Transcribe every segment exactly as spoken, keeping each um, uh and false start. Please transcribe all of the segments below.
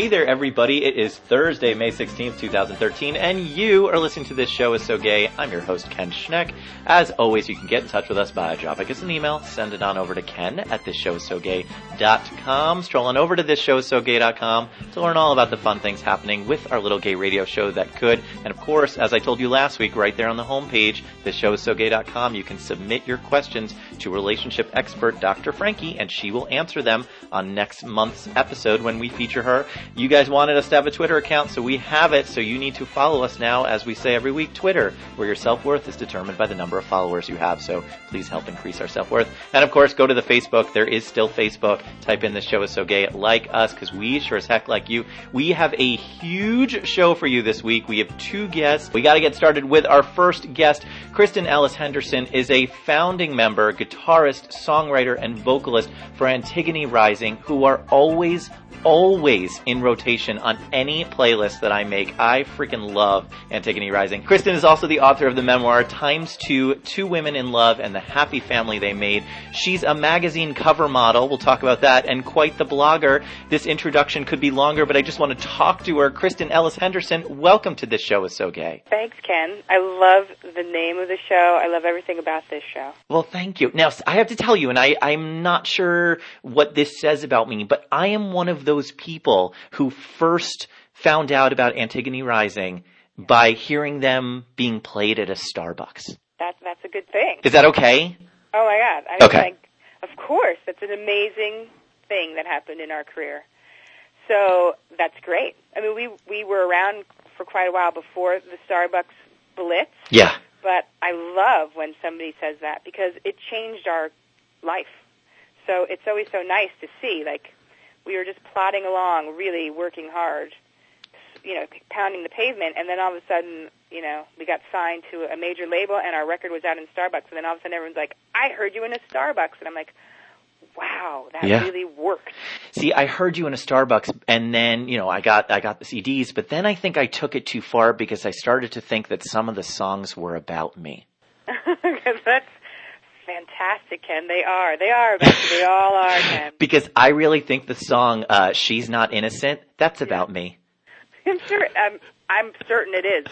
Hey there, everybody. It is Thursday, May sixteenth, twenty thirteen, and you are listening to This Show Is So Gay. I'm your host, Ken Schneck. As always, you can get in touch with us by dropping us an email. Send it on over to ken at this show is so gay dot com. Stroll on over to this show is so gay dot com to learn all about the fun things happening with our little gay radio show that could. And of course, as I told you last week, right there on the homepage, this show is so gay dot com, you can submit your questions to relationship expert Doctor Frankie, and she will answer them on next month's episode when we feature her. You guys wanted us to have a Twitter account, so we have it, so you need to follow us now, as we say every week, Twitter, where your self-worth is determined by the number of followers you have, so please help increase our self-worth. And of course, go to the Facebook. There is still Facebook. Type in This Show Is So Gay. Like us, because we sure as heck like you. We have a huge show for you this week. We have two guests. We got to get started with our first guest. Kristen Ellis Henderson is a founding member, guitarist, songwriter, and vocalist for Antigone Rising, who are always, always in rotation on any playlist that I make. I freaking love Antigone Rising. Kristen is also the author of the memoir, Times Two, Two Women in Love and the Happy Family They Made. She's a magazine cover model. We'll talk about that. And quite the blogger. This introduction could be longer, but I just want to talk to her. Kristen Ellis Henderson, welcome to This Show Is So Gay. Thanks, Ken. I love the name of the show. I love everything about this show. Well, thank you. Now, I have to tell you, and I, I'm not sure what this says about me, but I am one of those people who first found out about Antigone Rising by hearing them being played at a Starbucks. That, that's a good thing. Is that okay? Oh, my God. I okay. Like, of course. That's an amazing thing that happened in our career. So that's great. I mean, we we were around for quite a while before the Starbucks blitz. Yeah. But I love when somebody says that because it changed our life. So it's always so nice to see, like, we were just plodding along, really working hard, you know, pounding the pavement, and then all of a sudden, you know, we got signed to a major label, and our record was out in Starbucks, and then all of a sudden everyone's like, I heard you in a Starbucks, and I'm like, wow, that yeah. really worked. See, I heard you in a Starbucks, and then, you know, I got I got the C Ds, but then I think I took it too far because I started to think that some of the songs were about me. That's fantastic, Ken. They are. They are about you. They all are, Ken. Because I really think the song uh, She's Not Innocent, that's about yeah. me. I'm sure. I'm, I'm certain it is.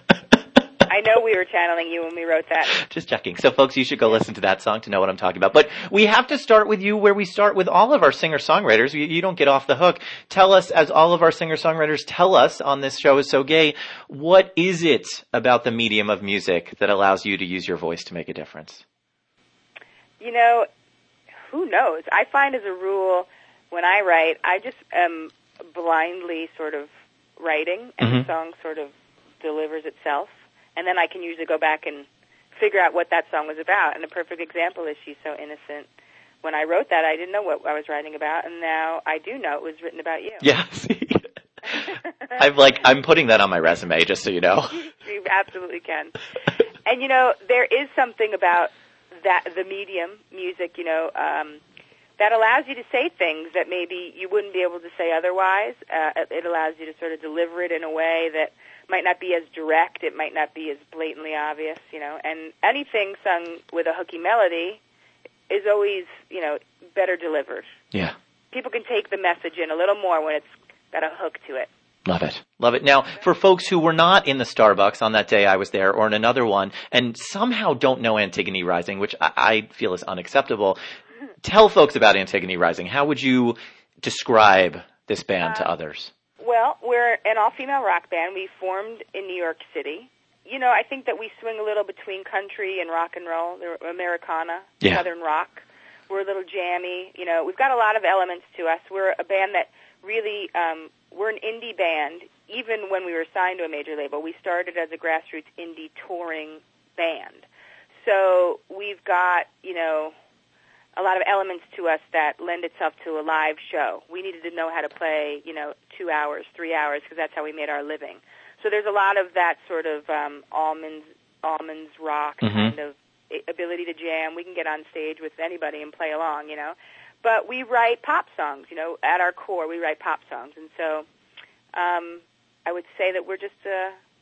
I know we were channeling you when we wrote that. Just checking. So, folks, you should go listen to that song to know what I'm talking about. But we have to start with you where we start with all of our singer-songwriters. You, you don't get off the hook. Tell us, as all of our singer-songwriters tell us on This Show Is So Gay, what is it about the medium of music that allows you to use your voice to make a difference? You know, who knows? I find as a rule when I write, I just am blindly sort of writing, and mm-hmm. the song sort of delivers itself. And then I can usually go back and figure out what that song was about. And a perfect example is She's So Innocent. When I wrote that, I didn't know what I was writing about, and now I do know it was written about you. Yeah, see? I'm like, I'm putting that on my resume, just so you know. You absolutely can. And, you know, there is something about that, the medium, music, you know, um, that allows you to say things that maybe you wouldn't be able to say otherwise. Uh, it allows you to sort of deliver it in a way that might not be as direct, it might not be as blatantly obvious, you know, and anything sung with a hooky melody is always, you know, better delivered. Yeah. People can take the message in a little more when it's got a hook to it. Love it. Love it. Now, for folks who were not in the Starbucks on that day I was there or in another one and somehow don't know Antigone Rising, which I, I feel is unacceptable, tell folks about Antigone Rising. How would you describe this band uh, to others? Well, we're an all-female rock band. We formed in New York City. You know, I think that we swing a little between country and rock and roll, Americana, yeah. Southern rock. We're a little jammy. You know, we've got a lot of elements to us. We're a band that really, um, we're an indie band. Even when we were signed to a major label, we started as a grassroots indie touring band. So we've got, you know, a lot of elements to us that lend itself to a live show. We needed to know how to play, you know, two hours, three hours, because that's how we made our living. So there's a lot of that sort of um, almonds, almonds rock mm-hmm. kind of ability to jam. We can get on stage with anybody and play along, you know. But we write pop songs, you know. At our core, we write pop songs. And so um, I would say that we're just a,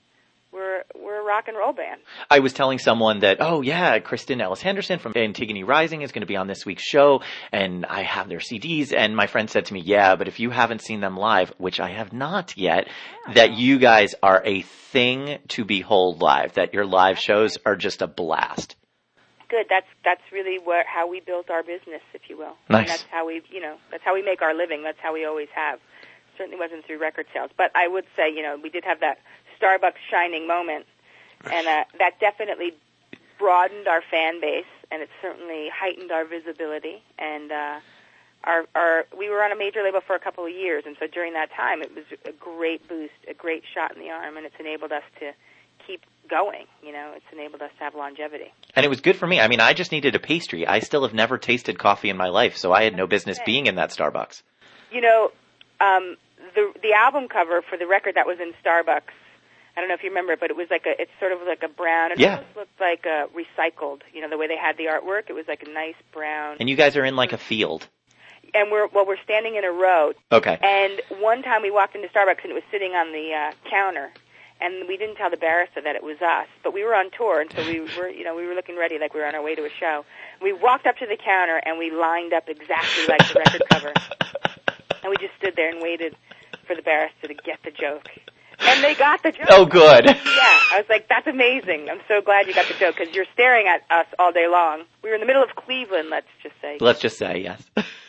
we're we're a rock and roll band. I was telling someone that, oh yeah, Kristen Ellis Henderson from Antigone Rising is going to be on this week's show, and I have their C Ds, and my friend said to me, yeah, but if you haven't seen them live, which I have not yet, yeah. that you guys are a thing to behold live, that your live shows are just a blast. Good. That's that's really what how we built our business, if you will. Nice. And that's how we, you know, that's how we make our living. That's how we always have. Certainly wasn't through record sales, but I would say, you know, we did have that Starbucks shining moment, and uh, that definitely broadened our fan base, and it certainly heightened our visibility. And uh, our, our we were on a major label for a couple of years, and so during that time, it was a great boost, a great shot in the arm, and it's enabled us to keep going. You know, it's enabled us to have longevity. And it was good for me. I mean, I just needed a pastry. I still have never tasted coffee in my life, so I had no business being in that Starbucks. You know, um, the the album cover for the record that was in Starbucks, I don't know if you remember, but it was like a, it's sort of like a brown. It yeah. almost looked like a recycled, you know, the way they had the artwork. It was like a nice brown. And you guys are in like a field. And we're, well, we're standing in a row. Okay. And one time we walked into Starbucks and it was sitting on the uh, counter. And we didn't tell the barista that it was us, but we were on tour, and so we were, you know, we were looking ready like we were on our way to a show. We walked up to the counter and we lined up exactly like the record cover. And we just stood there and waited for the barista to get the joke. And they got the joke. Oh, good. Yeah. I was like, that's amazing. I'm so glad you got the joke, because you're staring at us all day long. We were in the middle of Cleveland, let's just say. Let's just say, yes.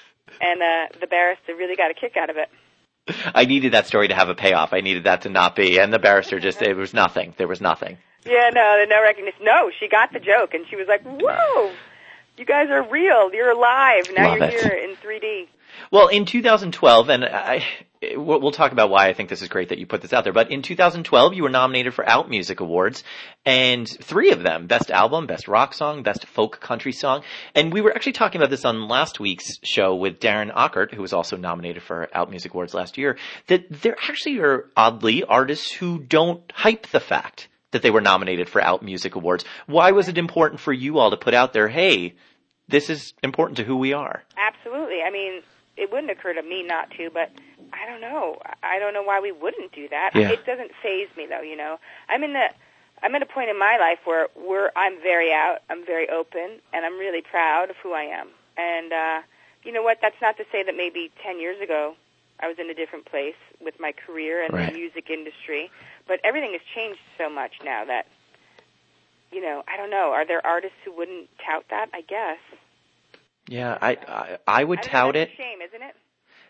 And uh, the barista really got a kick out of it. I needed that story to have a payoff. I needed that to not be. And the barrister just, it was nothing. There was nothing. Yeah, no, no recognition. No, she got the joke, and she was like, whoa, you guys are real. You're alive. Now Love you're it. here in three D. Well, in two thousand twelve, and I, we'll talk about why I think this is great that you put this out there, but in two thousand twelve, you were nominated for Out Music Awards, and three of them, Best Album, Best Rock Song, Best Folk Country Song, and we were actually talking about this on last week's show with Darren Ockert, who was also nominated for Out Music Awards last year, that there actually are, oddly, artists who don't hype the fact that they were nominated for Out Music Awards. Why was it important for you all to put out there, hey, this is important to who we are? Absolutely. I mean, it wouldn't occur to me not to, but I don't know. I don't know why we wouldn't do that. Yeah. It doesn't faze me, though, you know. I'm in the I'm at a point in my life where we're, I'm very out, I'm very open, and I'm really proud of who I am. And uh, you know what? That's not to say that maybe ten years ago I was in a different place with my career and right. the music industry, but everything has changed so much now that, you know, I don't know. Are there artists who wouldn't tout that? I guess. Yeah, I I, I would I don't tout know, it. that's a shame, isn't it?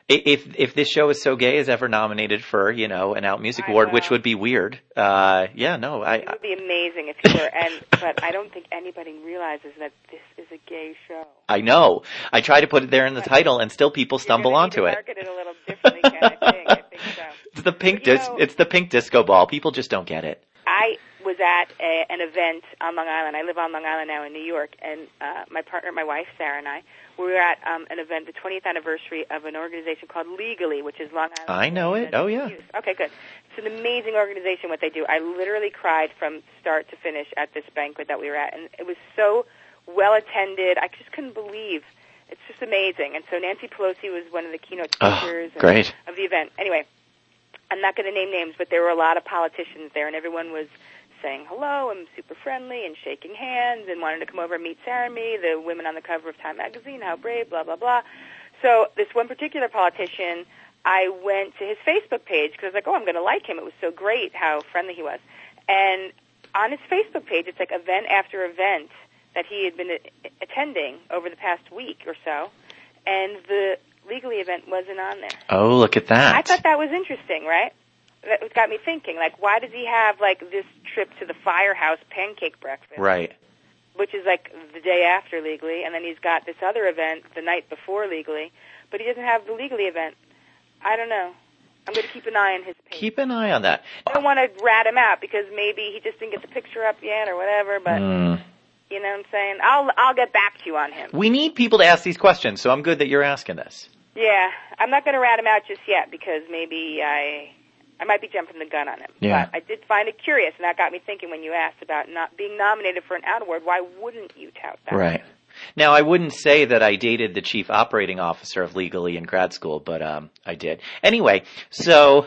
If if this show is so gay is ever nominated for, you know, an Out Music I Award, know. which would be weird. Uh, yeah, no, I. It would be amazing if you were, and but I don't think anybody realizes that this is a gay show. I know. I try to put it there in the title, and still people stumble You're gonna onto need it. to market it a little differently, Ken, I think. I think so. It's the pink But, you dis- know, It's the pink disco ball. People just don't get it. I was at a, an event on Long Island. I live on Long Island now in New York, and uh, my partner, my wife, Sarah, and I, we were at um, an event, the twentieth anniversary of an organization called Legally, which is Long Island. I know it. Oh, yeah. Okay, good. It's an amazing organization, what they do. I literally cried from start to finish at this banquet that we were at, and it was so well attended. I just couldn't believe. It's just amazing. And so Nancy Pelosi was one of the keynote speakers oh, great. of the event. Anyway, I'm not going to name names, but there were a lot of politicians there, and everyone was saying hello and super friendly and shaking hands and wanted to come over and meet Sarah and me, the women on the cover of Time magazine, how brave, blah, blah, blah. So this one particular politician, I went to his Facebook page because I was like, oh, I'm going to like him. It was so great how friendly he was. And on his Facebook page, it's like event after event that he had been a- attending over the past week or so, and the Legally event wasn't on there. Oh, look at that. I thought that was interesting, right? That got me thinking, like, why does he have, like, this trip to the Firehouse pancake breakfast? Right. Which is, like, the day after Legally, and then he's got this other event the night before Legally, but he doesn't have the Legally event. I don't know. I'm going to keep an eye on his page. Keep an eye on that. I don't want to rat him out because maybe he just didn't get the picture up yet or whatever, but... Mm. You know what I'm saying? I'll I'll get back to you on him. We need people to ask these questions, so I'm good that you're asking this. Yeah, I'm not going to rat him out just yet because maybe I I might be jumping the gun on him. Yeah. But I did find it curious, and that got me thinking when you asked about not being nominated for an Out Award. Why wouldn't you tout that? Right. Now, I wouldn't say that I dated the chief operating officer of Legally in grad school, but um, I did. Anyway, so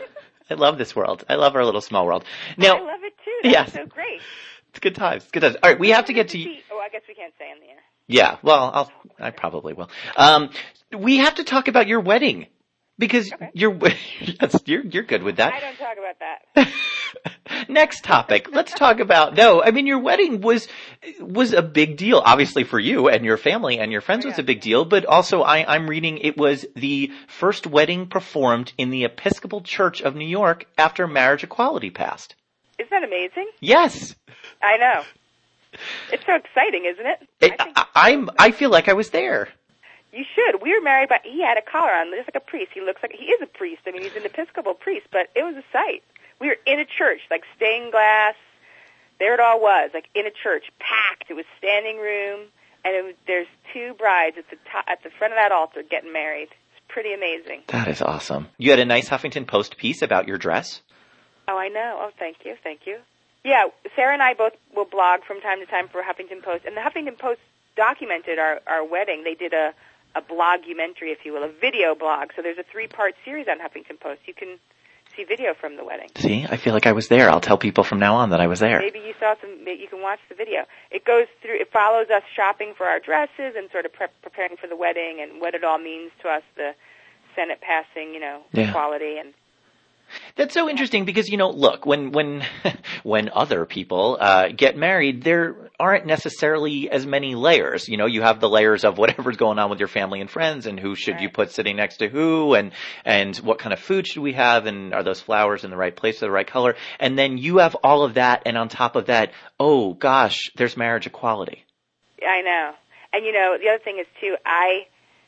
I love this world. I love our little small world. Now, I love it too. That's yes. so great. It's good times. Good times. All right, we have to get to you. Oh, I guess we can't say on the air. Yeah, well, I'll, I probably will. Um, we have to talk about your wedding because okay. you're, yes, you're, you're good with that. I don't talk about that. Next topic. Let's talk about, no, I mean, your wedding was, was a big deal, obviously for you and your family and your friends oh, yeah. was a big deal, but also I, I'm reading it was the first wedding performed in the Episcopal Church of New York after marriage equality passed. Isn't that amazing? Yes. I know. It's so exciting, isn't it? it I, think I, I'm, I feel like I was there. You should. We were married, but he had a collar on, just like a priest. He looks like, he is a priest. I mean, he's an Episcopal priest, but it was a sight. We were in a church, like stained glass. There it all was, like in a church, packed. It was standing room, and it was, there's two brides at the top, at the front of that altar getting married. It's pretty amazing. That is awesome. You had a nice Huffington Post piece about your dress. Oh, I know. Oh, thank you, thank you. Yeah, Sarah and I both will blog from time to time for Huffington Post, and the Huffington Post documented our, our wedding. They did a, a blogumentary, if you will, a video blog. So there's a three-part series on Huffington Post. You can see video from the wedding. See, I feel like I was there. I'll tell people from now on that I was there. Maybe you saw some, you can watch the video. It goes through, it follows us shopping for our dresses and sort of pre- preparing for the wedding and what it all means to us, the Senate passing, you know, yeah. equality and That's so interesting because, you know, look, when when when other people uh, get married, there aren't necessarily as many layers. You know, you have the layers of whatever's going on with your family and friends and who should right. you put sitting next to who and and what kind of food should we have and are those flowers in the right place, the right color? And then you have all of that, and on top of that, oh, gosh, there's marriage equality. I know. And, you know, the other thing is, too, I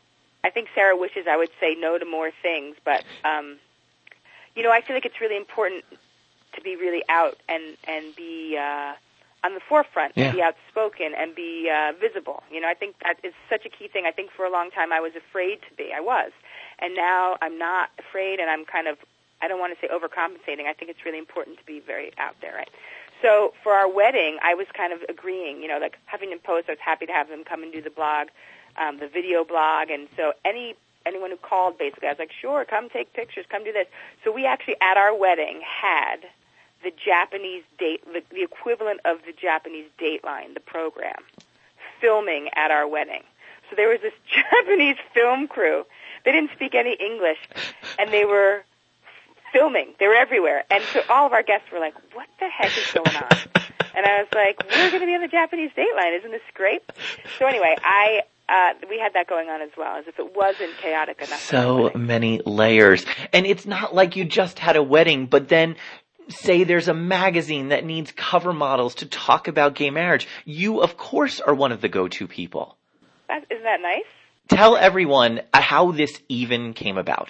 I think Sarah wishes I would say no to more things, but um you know, I feel like it's really important to be really out and, and be uh, on the forefront, yeah. and be outspoken and be uh, visible. You know, I think that is such a key thing. I think for a long time I was afraid to be. I was. And now I'm not afraid, and I'm kind of, I don't want to say overcompensating. I think it's really important to be very out there, right? So for our wedding, I was kind of agreeing, you know, like Huffington Post, I was happy to have them come and do the blog, um, the video blog, and so any anyone who called, basically, I was like, sure, come take pictures, come do this. So we actually, at our wedding, had the Japanese date, the, the equivalent of the Japanese Dateline, the program, filming at our wedding. So there was this Japanese film crew. They didn't speak any English, and they were filming. They were everywhere. And so all of our guests were like, what the heck is going on? And I was like, we're going to be on the Japanese Dateline. Isn't this great? So anyway, I... Uh, we had that going on as well, as if it wasn't chaotic enough. So many layers. And it's not like you just had a wedding, but then say there's a magazine that needs cover models to talk about gay marriage. You, of course, are one of the go-to people. That, isn't that nice? Tell everyone how this even came about.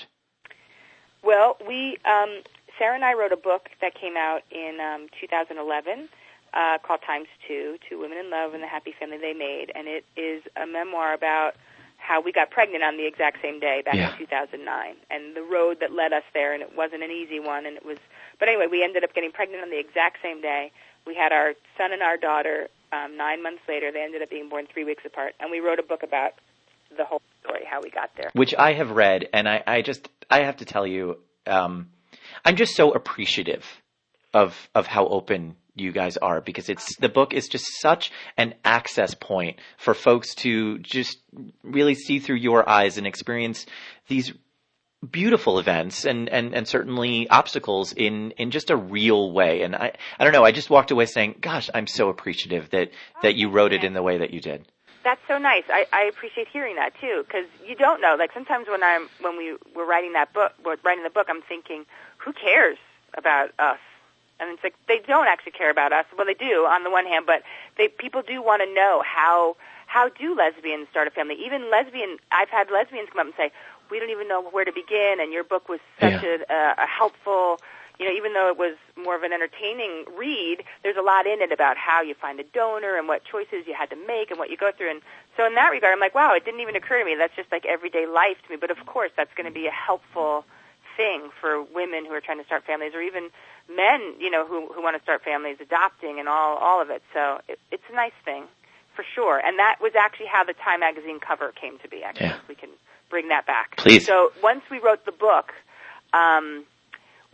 Well, we, um, Sarah and I wrote a book that came out in um, two thousand eleven. Uh, called Times Two, Two Women in Love and the Happy Family They Made, and it is a memoir about how we got pregnant on the exact same day back yeah. in two thousand nine, and the road that led us there, and it wasn't an easy one, and it was, but anyway, we ended up getting pregnant on the exact same day. We had our son and our daughter um, nine months later. They ended up being born three weeks apart, and we wrote a book about the whole story, how we got there. Which I have read, and I, I just, I have to tell you, um, I'm just so appreciative of, of how open you guys are, because it's, the book is just such an access point for folks to just really see through your eyes and experience these beautiful events and, and, and certainly obstacles in, in just a real way. And I, I don't know, I just walked away saying, gosh, I'm so appreciative that, that you wrote it in the way that you did. That's so nice. I, I appreciate hearing that too, because you don't know. Like sometimes when I'm, when we were writing that book, we're writing the book, I'm thinking, who cares about us? And it's like, they don't actually care about us. Well, they do on the one hand, but they, people do want to know how, how do lesbians start a family? Even lesbian, I've had lesbians come up and say, we don't even know where to begin, and your book was such yeah. a, a, a helpful, you know, even though it was more of an entertaining read, there's a lot in it about how you find a donor and what choices you had to make and what you go through. And so in that regard, I'm like, wow, it didn't even occur to me. That's just like everyday life to me. But of course, that's going to be a helpful thing for women who are trying to start families, or even men, you know, who who want to start families, adopting and all all of it. So it, it's a nice thing, for sure. And that was actually how the Time magazine cover came to be, actually. Yeah. We can bring that back. Please. So once we wrote the book, um,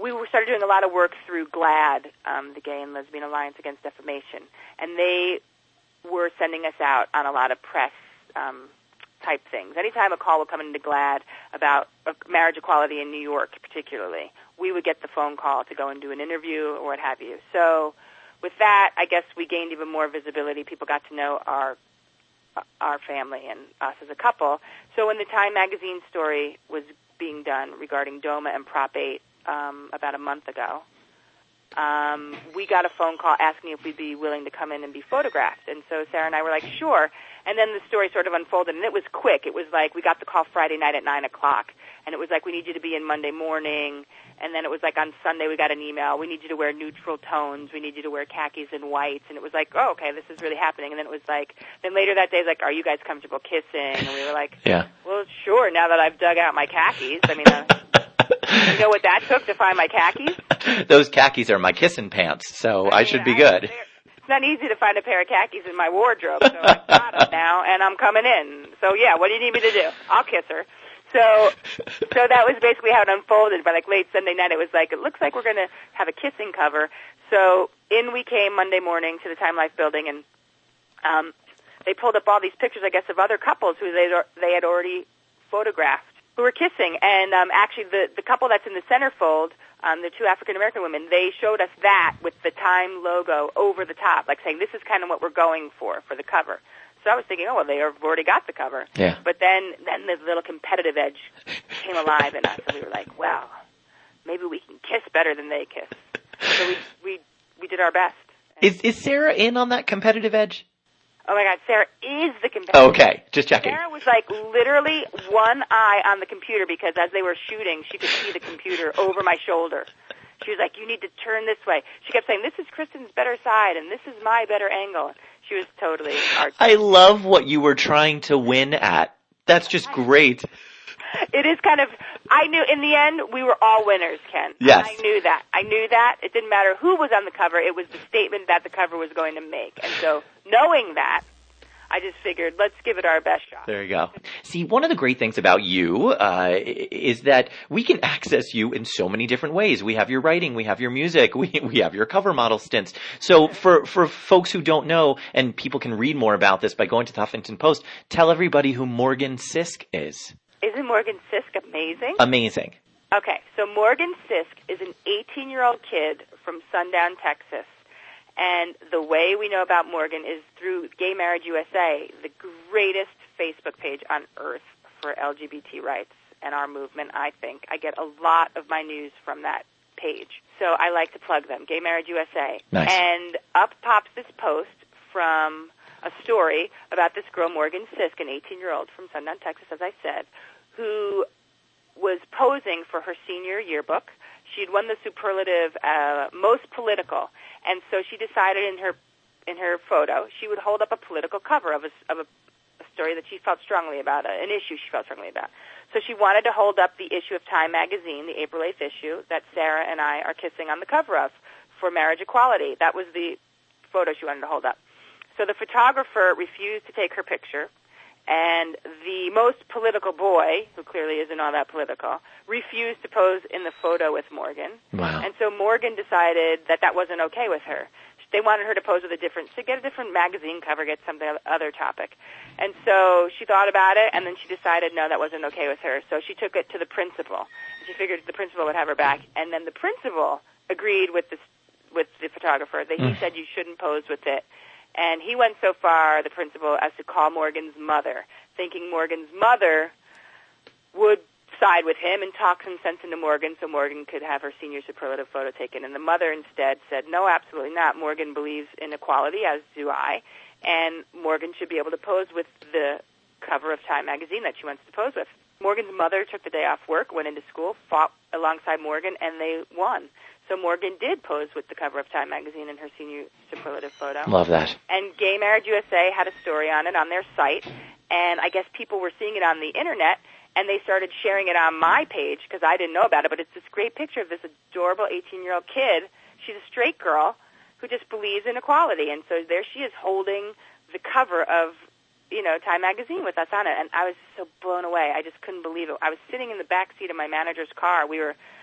we were started doing a lot of work through GLAAD, um, the Gay and Lesbian Alliance Against Defamation, and they were sending us out on a lot of press um, type things. Anytime a call would come into GLAAD about marriage equality in New York, particularly, we would get the phone call to go and do an interview or what have you. So with that, I guess we gained even more visibility. People got to know our our family and us as a couple. So when the Time magazine story was being done regarding DOMA and Prop eight um, about a month ago, um, we got a phone call asking if we'd be willing to come in and be photographed. And so Sarah and I were like, sure. And then the story sort of unfolded, and it was quick. It was like we got the call Friday night at nine o'clock, and it was like we need you to be in Monday morning. And then it was like on Sunday we got an email, we need you to wear neutral tones, we need you to wear khakis and whites. And it was like, oh, okay, this is really happening. And then it was like, then later that day it was like, are you guys comfortable kissing? And we were like, yeah. Well, sure, now that I've dug out my khakis. I mean, uh, you know what that took to find my khakis? Those khakis are my kissing pants, so I, I mean, should be good. I, it's not easy to find a pair of khakis in my wardrobe, so I've got them now, and I'm coming in. So, yeah, what do you need me to do? I'll kiss her. So so that was basically how it unfolded. By, like, late Sunday night, it was like, it looks like we're going to have a kissing cover. So in we came Monday morning to the Time Life building, and um, they pulled up all these pictures, I guess, of other couples who they they had already photographed who were kissing. And um, actually, the, the couple that's in the centerfold, um, the two African-American women, they showed us that with the Time logo over the top, like saying, this is kind of what we're going for, for the cover. So I was thinking, oh, well, they have already got the cover. Yeah. But then, then the little competitive edge came alive in us, and we were like, well, maybe we can kiss better than they kiss. So we we, we did our best. Is is Sarah in on that competitive edge? Oh, my God, Sarah is the competitive. Okay, just checking. Sarah was like literally one eye on the computer because as they were shooting, she could see the computer over my shoulder. She was like, you need to turn this way. She kept saying, this is Kristen's better side, and this is my better angle. She was totally artsy. I love what you were trying to win at. That's just great. It is kind of, I knew, in the end, we were all winners, Ken. Yes. I knew that. I knew that. It didn't matter who was on the cover. It was the statement that the cover was going to make. And so, knowing that, I just figured, let's give it our best shot. There you go. See, one of the great things about you uh, is that we can access you in so many different ways. We have your writing, we have your music, we we have your cover model stints. So for, for folks who don't know, and people can read more about this by going to the Huffington Post, tell everybody who Morgan Sisk is. Isn't Morgan Sisk amazing? Amazing. Okay, so Morgan Sisk is an eighteen-year-old kid from Sundown, Texas. And the way we know about Morgan is through Gay Marriage U S A, the greatest Facebook page on earth for L G B T rights and our movement, I think. I get a lot of my news from that page. So I like to plug them, Gay Marriage U S A. Nice. And up pops this post from a story about this girl, Morgan Sisk, an eighteen-year-old from Sundown, Texas, as I said, who was posing for her senior yearbook. She'd won the superlative uh, most political, and so she decided in her in her photo she would hold up a political cover of a, of a, a story that she felt strongly about, an issue she felt strongly about. So she wanted to hold up the issue of Time magazine, the April eighth issue, that Sarah and I are kissing on the cover of for marriage equality. That was the photo she wanted to hold up. So the photographer refused to take her picture, and the most political boy, who clearly isn't all that political, refused to pose in the photo with Morgan. Wow. And so Morgan decided that that wasn't okay with her. They wanted her to pose with a different, to get a different magazine cover, get some other topic. And so she thought about it, and then she decided, no, that wasn't okay with her. So she took it to the principal. She figured the principal would have her back. And then the principal agreed with the, with the photographer that he mm. said you shouldn't pose with it. And he went so far, the principal, as to call Morgan's mother, thinking Morgan's mother would side with him and talk some sense into Morgan so Morgan could have her senior superlative photo taken. And the mother instead said, no, absolutely not. Morgan believes in equality, as do I, and Morgan should be able to pose with the cover of Time magazine that she wants to pose with. Morgan's mother took the day off work, went into school, fought alongside Morgan, and they won. So Morgan did pose with the cover of Time magazine in her senior superlative photo. Love that. And Gay Marriage U S A had a story on it on their site, and I guess people were seeing it on the Internet, and they started sharing it on my page because I didn't know about it, but it's this great picture of this adorable eighteen-year-old kid. She's a straight girl who just believes in equality, and so there she is holding the cover of, you know, Time magazine with us on it, and I was so blown away. I just couldn't believe it. I was sitting in the back seat of my manager's car. We were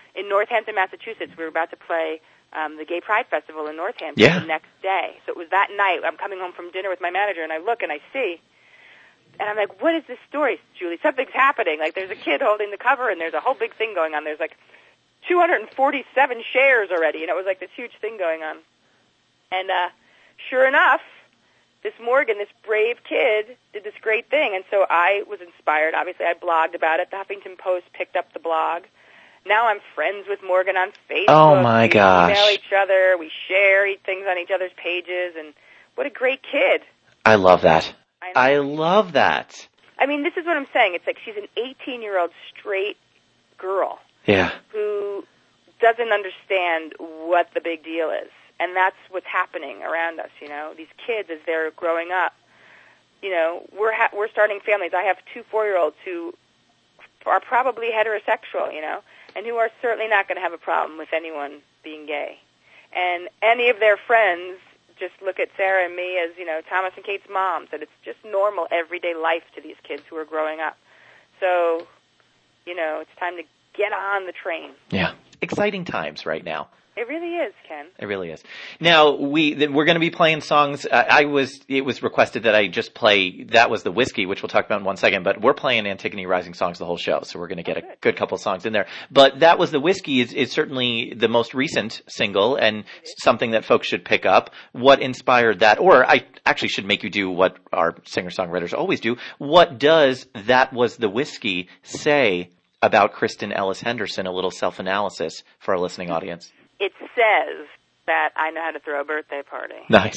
in Northampton, Massachusetts. We were about to play um, the Gay Pride Festival in Northampton Yeah. the next day. So it was that night. I'm coming home from dinner with my manager, and I look and I see, and I'm like, what is this story, Julie? Something's happening. Like, there's a kid holding the cover, and there's a whole big thing going on. There's, like, two hundred forty-seven shares already, and it was, like, this huge thing going on. And uh, sure enough, this Morgan, this brave kid, did this great thing. And so I was inspired. Obviously, I blogged about it. The Huffington Post picked up the blog. Now I'm friends with Morgan on Facebook. Oh, my we gosh. email each other. We share things on each other's pages. And what a great kid. I love that. I, I love that. I mean, this is what I'm saying. It's like she's an eighteen-year-old straight girl Yeah. who doesn't understand what the big deal is. And that's what's happening around us, you know. These kids, as they're growing up, you know, we're ha- we're starting families. I have two four-year-olds who are probably heterosexual, you know, and who are certainly not going to have a problem with anyone being gay. And any of their friends just look at Sarah and me as, you know, Thomas and Kate's moms, that it's just normal everyday life to these kids who are growing up. So, you know, it's time to get on the train. Yeah. Exciting times right now. It really is, Ken. It really is. Now, we, th- we're going to be playing songs. Uh, I was, it was requested that I just play, that was the Whiskey, which we'll talk about in one second, but we're playing Antigone Rising songs the whole show, so we're going to get Oh, a good. good couple of songs in there. But That Was the Whiskey is, is certainly the most recent single and something that folks should pick up. What inspired that? Or I actually should make you do what our singer-songwriters always do. What does That Was the Whiskey say about Kristen Ellis Henderson? A little self-analysis for our listening audience. It says that I know how to throw a birthday party. Nice.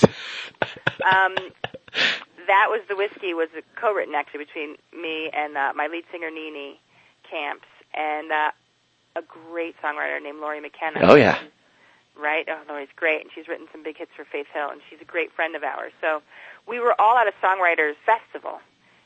um, That Was the Whiskey was co-written, actually, between me and uh, my lead singer, Nene Camps, and uh, a great songwriter named Laurie McKenna. Oh, yeah. Right? Oh, Laurie's great, and she's written some big hits for Faith Hill, and she's a great friend of ours. So we were all at a Songwriters Festival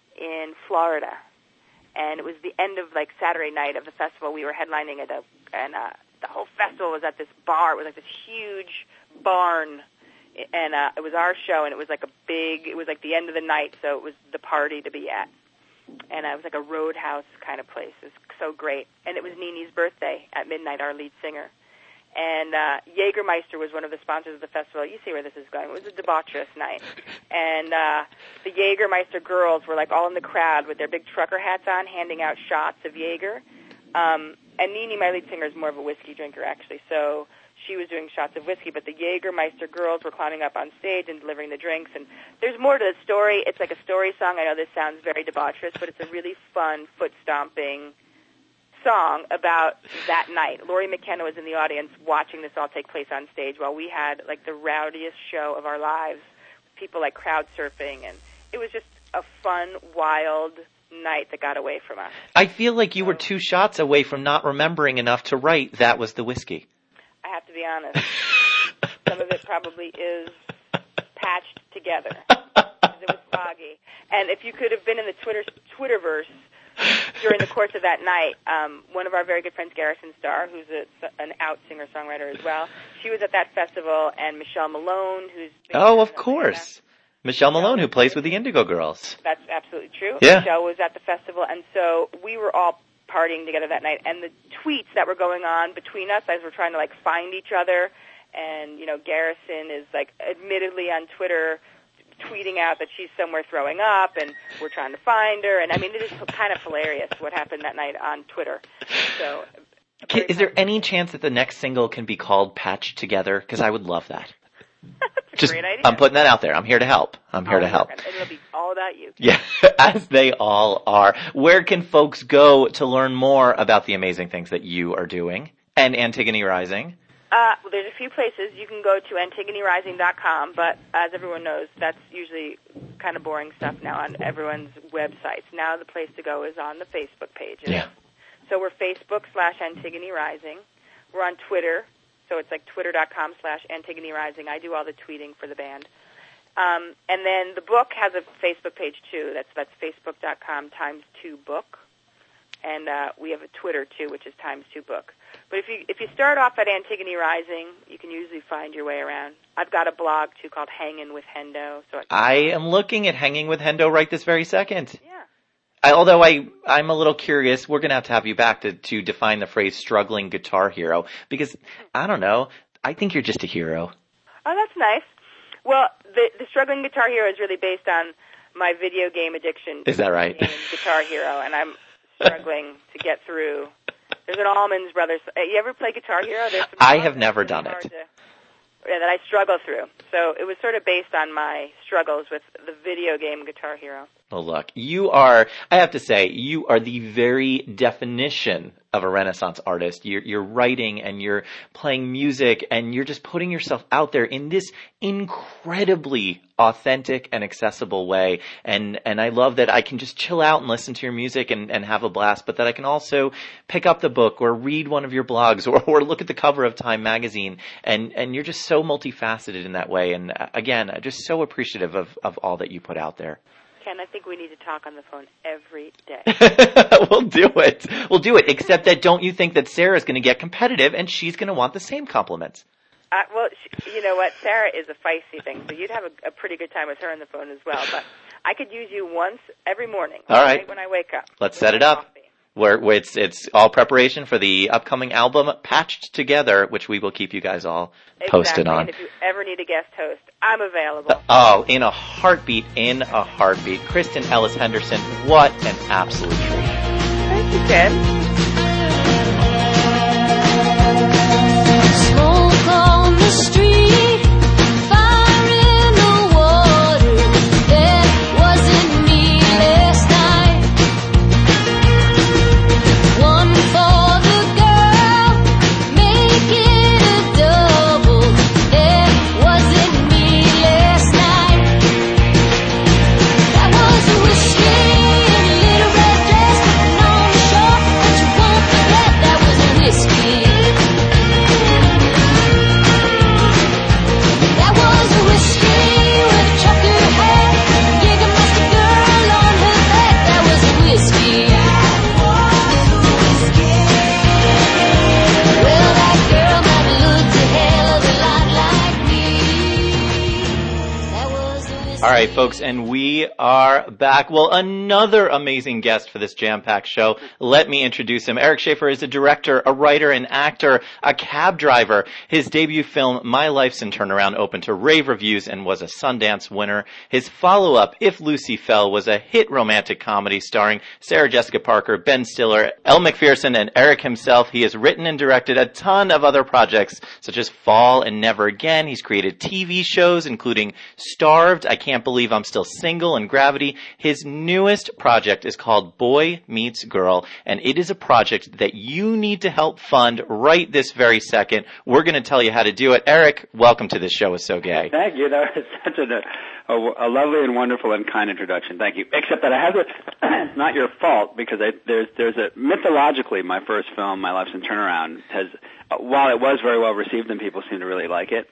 in Florida, and it was the end of, like, Saturday night of the festival. We were headlining at a, and uh, the whole festival was at this bar. It was like this huge barn, and uh, it was our show, and it was like a big, it was like the end of the night, so it was the party to be at. And uh, it was like a roadhouse kind of place. It was so great. And it was Nene's birthday at midnight, our lead singer. And uh, Jägermeister was one of the sponsors of the festival. You see where this is going. It was a debaucherous night. And uh, the Jägermeister girls were like all in the crowd with their big trucker hats on, handing out shots of Jaeger. Um, and Nene, my lead singer, is more of a whiskey drinker, actually, so she was doing shots of whiskey, but the Jägermeister girls were climbing up on stage and delivering the drinks, and there's more to the story. It's like a story song. I know this sounds very debaucherous, but it's a really fun, foot-stomping song about that night. Laurie McKenna was in the audience watching this all take place on stage while we had, like, the rowdiest show of our lives, people, like, crowd surfing, and it was just a fun, wild night that got away from us. I feel like you were two shots away from not remembering enough to write That Was the Whiskey. I have to be honest. Some of it probably is patched together. It was foggy. And if you could have been in the Twitter Twitterverse during the course of that night, um, one of our very good friends, Garrison Starr, who's a, an out singer-songwriter as well, she was at that festival, and Michelle Malone, who's... Oh, of course. Michelle Malone, who plays with the Indigo Girls. That's absolutely true. Yeah. Michelle was at the festival, and so we were all partying together that night. And the tweets that were going on between us as we're trying to, like, find each other, and, you know, Garrison is, like, admittedly on Twitter tweeting out that she's somewhere throwing up, and we're trying to find her. And, I mean, it is kind of hilarious what happened that night on Twitter. So, Can, is there any chance that the next single can be called Patched Together? Because I would love that. That's Just, a great idea. I'm putting that out there. I'm here to help. I'm here I'll to help. work on it. It'll be all about you. Yeah, as they all are. Where can folks go to learn more about the amazing things that you are doing and Antigone Rising? Uh, well, there's a few places. You can go to antigone rising dot com, but as everyone knows, that's usually kind of boring stuff now on everyone's websites. Now the place to go is on the Facebook pages. Yeah. So we're Facebook slash Antigone Rising. We're on Twitter, so it's like twitter dot com slash Antigone Rising. I do all the tweeting for the band. Um, and then the book has a Facebook page, too. That's that's facebook dot com times two book. And uh, we have a Twitter, too, which is times two book. But if you if you start off at Antigone Rising, you can usually find your way around. I've got a blog, too, called Hangin' with Hendo. So I am looking at Hanging with Hendo right this very second. Yeah. I, although I, I'm a little curious, we're going to have to have you back to, to define the phrase struggling guitar hero, because, I don't know, I think you're just a hero. Oh, that's nice. Well, the, the struggling guitar hero is really based on my video game addiction. Is that right? Guitar Hero, and I'm struggling to get through. There's an Allman Brothers. You ever play Guitar Hero? There's some I have never done it. To, yeah, that I struggle through. So it was sort of based on my struggles with the video game Guitar Hero. Well, look, you are, I have to say, you are the very definition of a Renaissance artist. You're, you're writing and you're playing music and you're just putting yourself out there in this incredibly authentic and accessible way. And, and I love that I can just chill out and listen to your music and, and have a blast, but that I can also pick up the book or read one of your blogs or, or look at the cover of Time magazine. And, and you're just so multifaceted in that way. And again, I'm just so appreciative of, of all that you put out there. Ken, I think we need to talk on the phone every day. We'll do it. We'll do it. Except that don't you think that Sarah's going to get competitive and she's going to want the same compliments? Uh, well, she, you know what? Sarah is a feisty thing, so you'd have a, a pretty good time with her on the phone as well. But I could use you once every morning. All right. right when I wake up. Let's set it up. Coffee. Where, where it's it's all preparation for the upcoming album, Patched Together, which we will keep you guys all posted exactly. on. And if you ever need a guest host, I'm available. Oh, in a heartbeat, in a heartbeat. Kristen Ellis Henderson, what an absolute treat. Thank you, Ken. Smoke on the street, fire in the water. That wasn't me last night. One for the girl, make it a double. That wasn't me last night. That was a whiskey in a little red dress, and on the shore, but you won't forget that was a whiskey. That was a whiskey with a checkered hat, Jägermeister girl on her back. That was a whiskey. Well, that girl might have looked a hell of a lot like me. That was a whiskey. All right, folks, and we are back. Well, another amazing guest for this jam-packed show. Let me introduce him. Eric Schaefer is a director, a writer, an actor, a cab driver. His debut film, My Life's in Turnaround, opened to rave reviews and was a Sundance winner. His follow-up, If Lucy Fell, was a hit romantic comedy starring Sarah Jessica Parker, Ben Stiller, Elle Macpherson, and Eric himself. He has written and directed a ton of other projects, such as Fall and Never Again. He's created T V shows, including Starved, I Can't Believe I'm Still Single, and Gravity. His newest project is called Boy Meets Girl, and it is a project that you need to help fund right this very second. We're going to tell you how to do it. Eric, welcome to the show is so gay. Thank you. That was such a, a, a lovely and wonderful and kind introduction. Thank you. Except that I have to, it's not your fault, because I, there's there's a, mythologically, my first film, My Life's in Turnaround, has, uh, while it was very well received and people seem to really like it,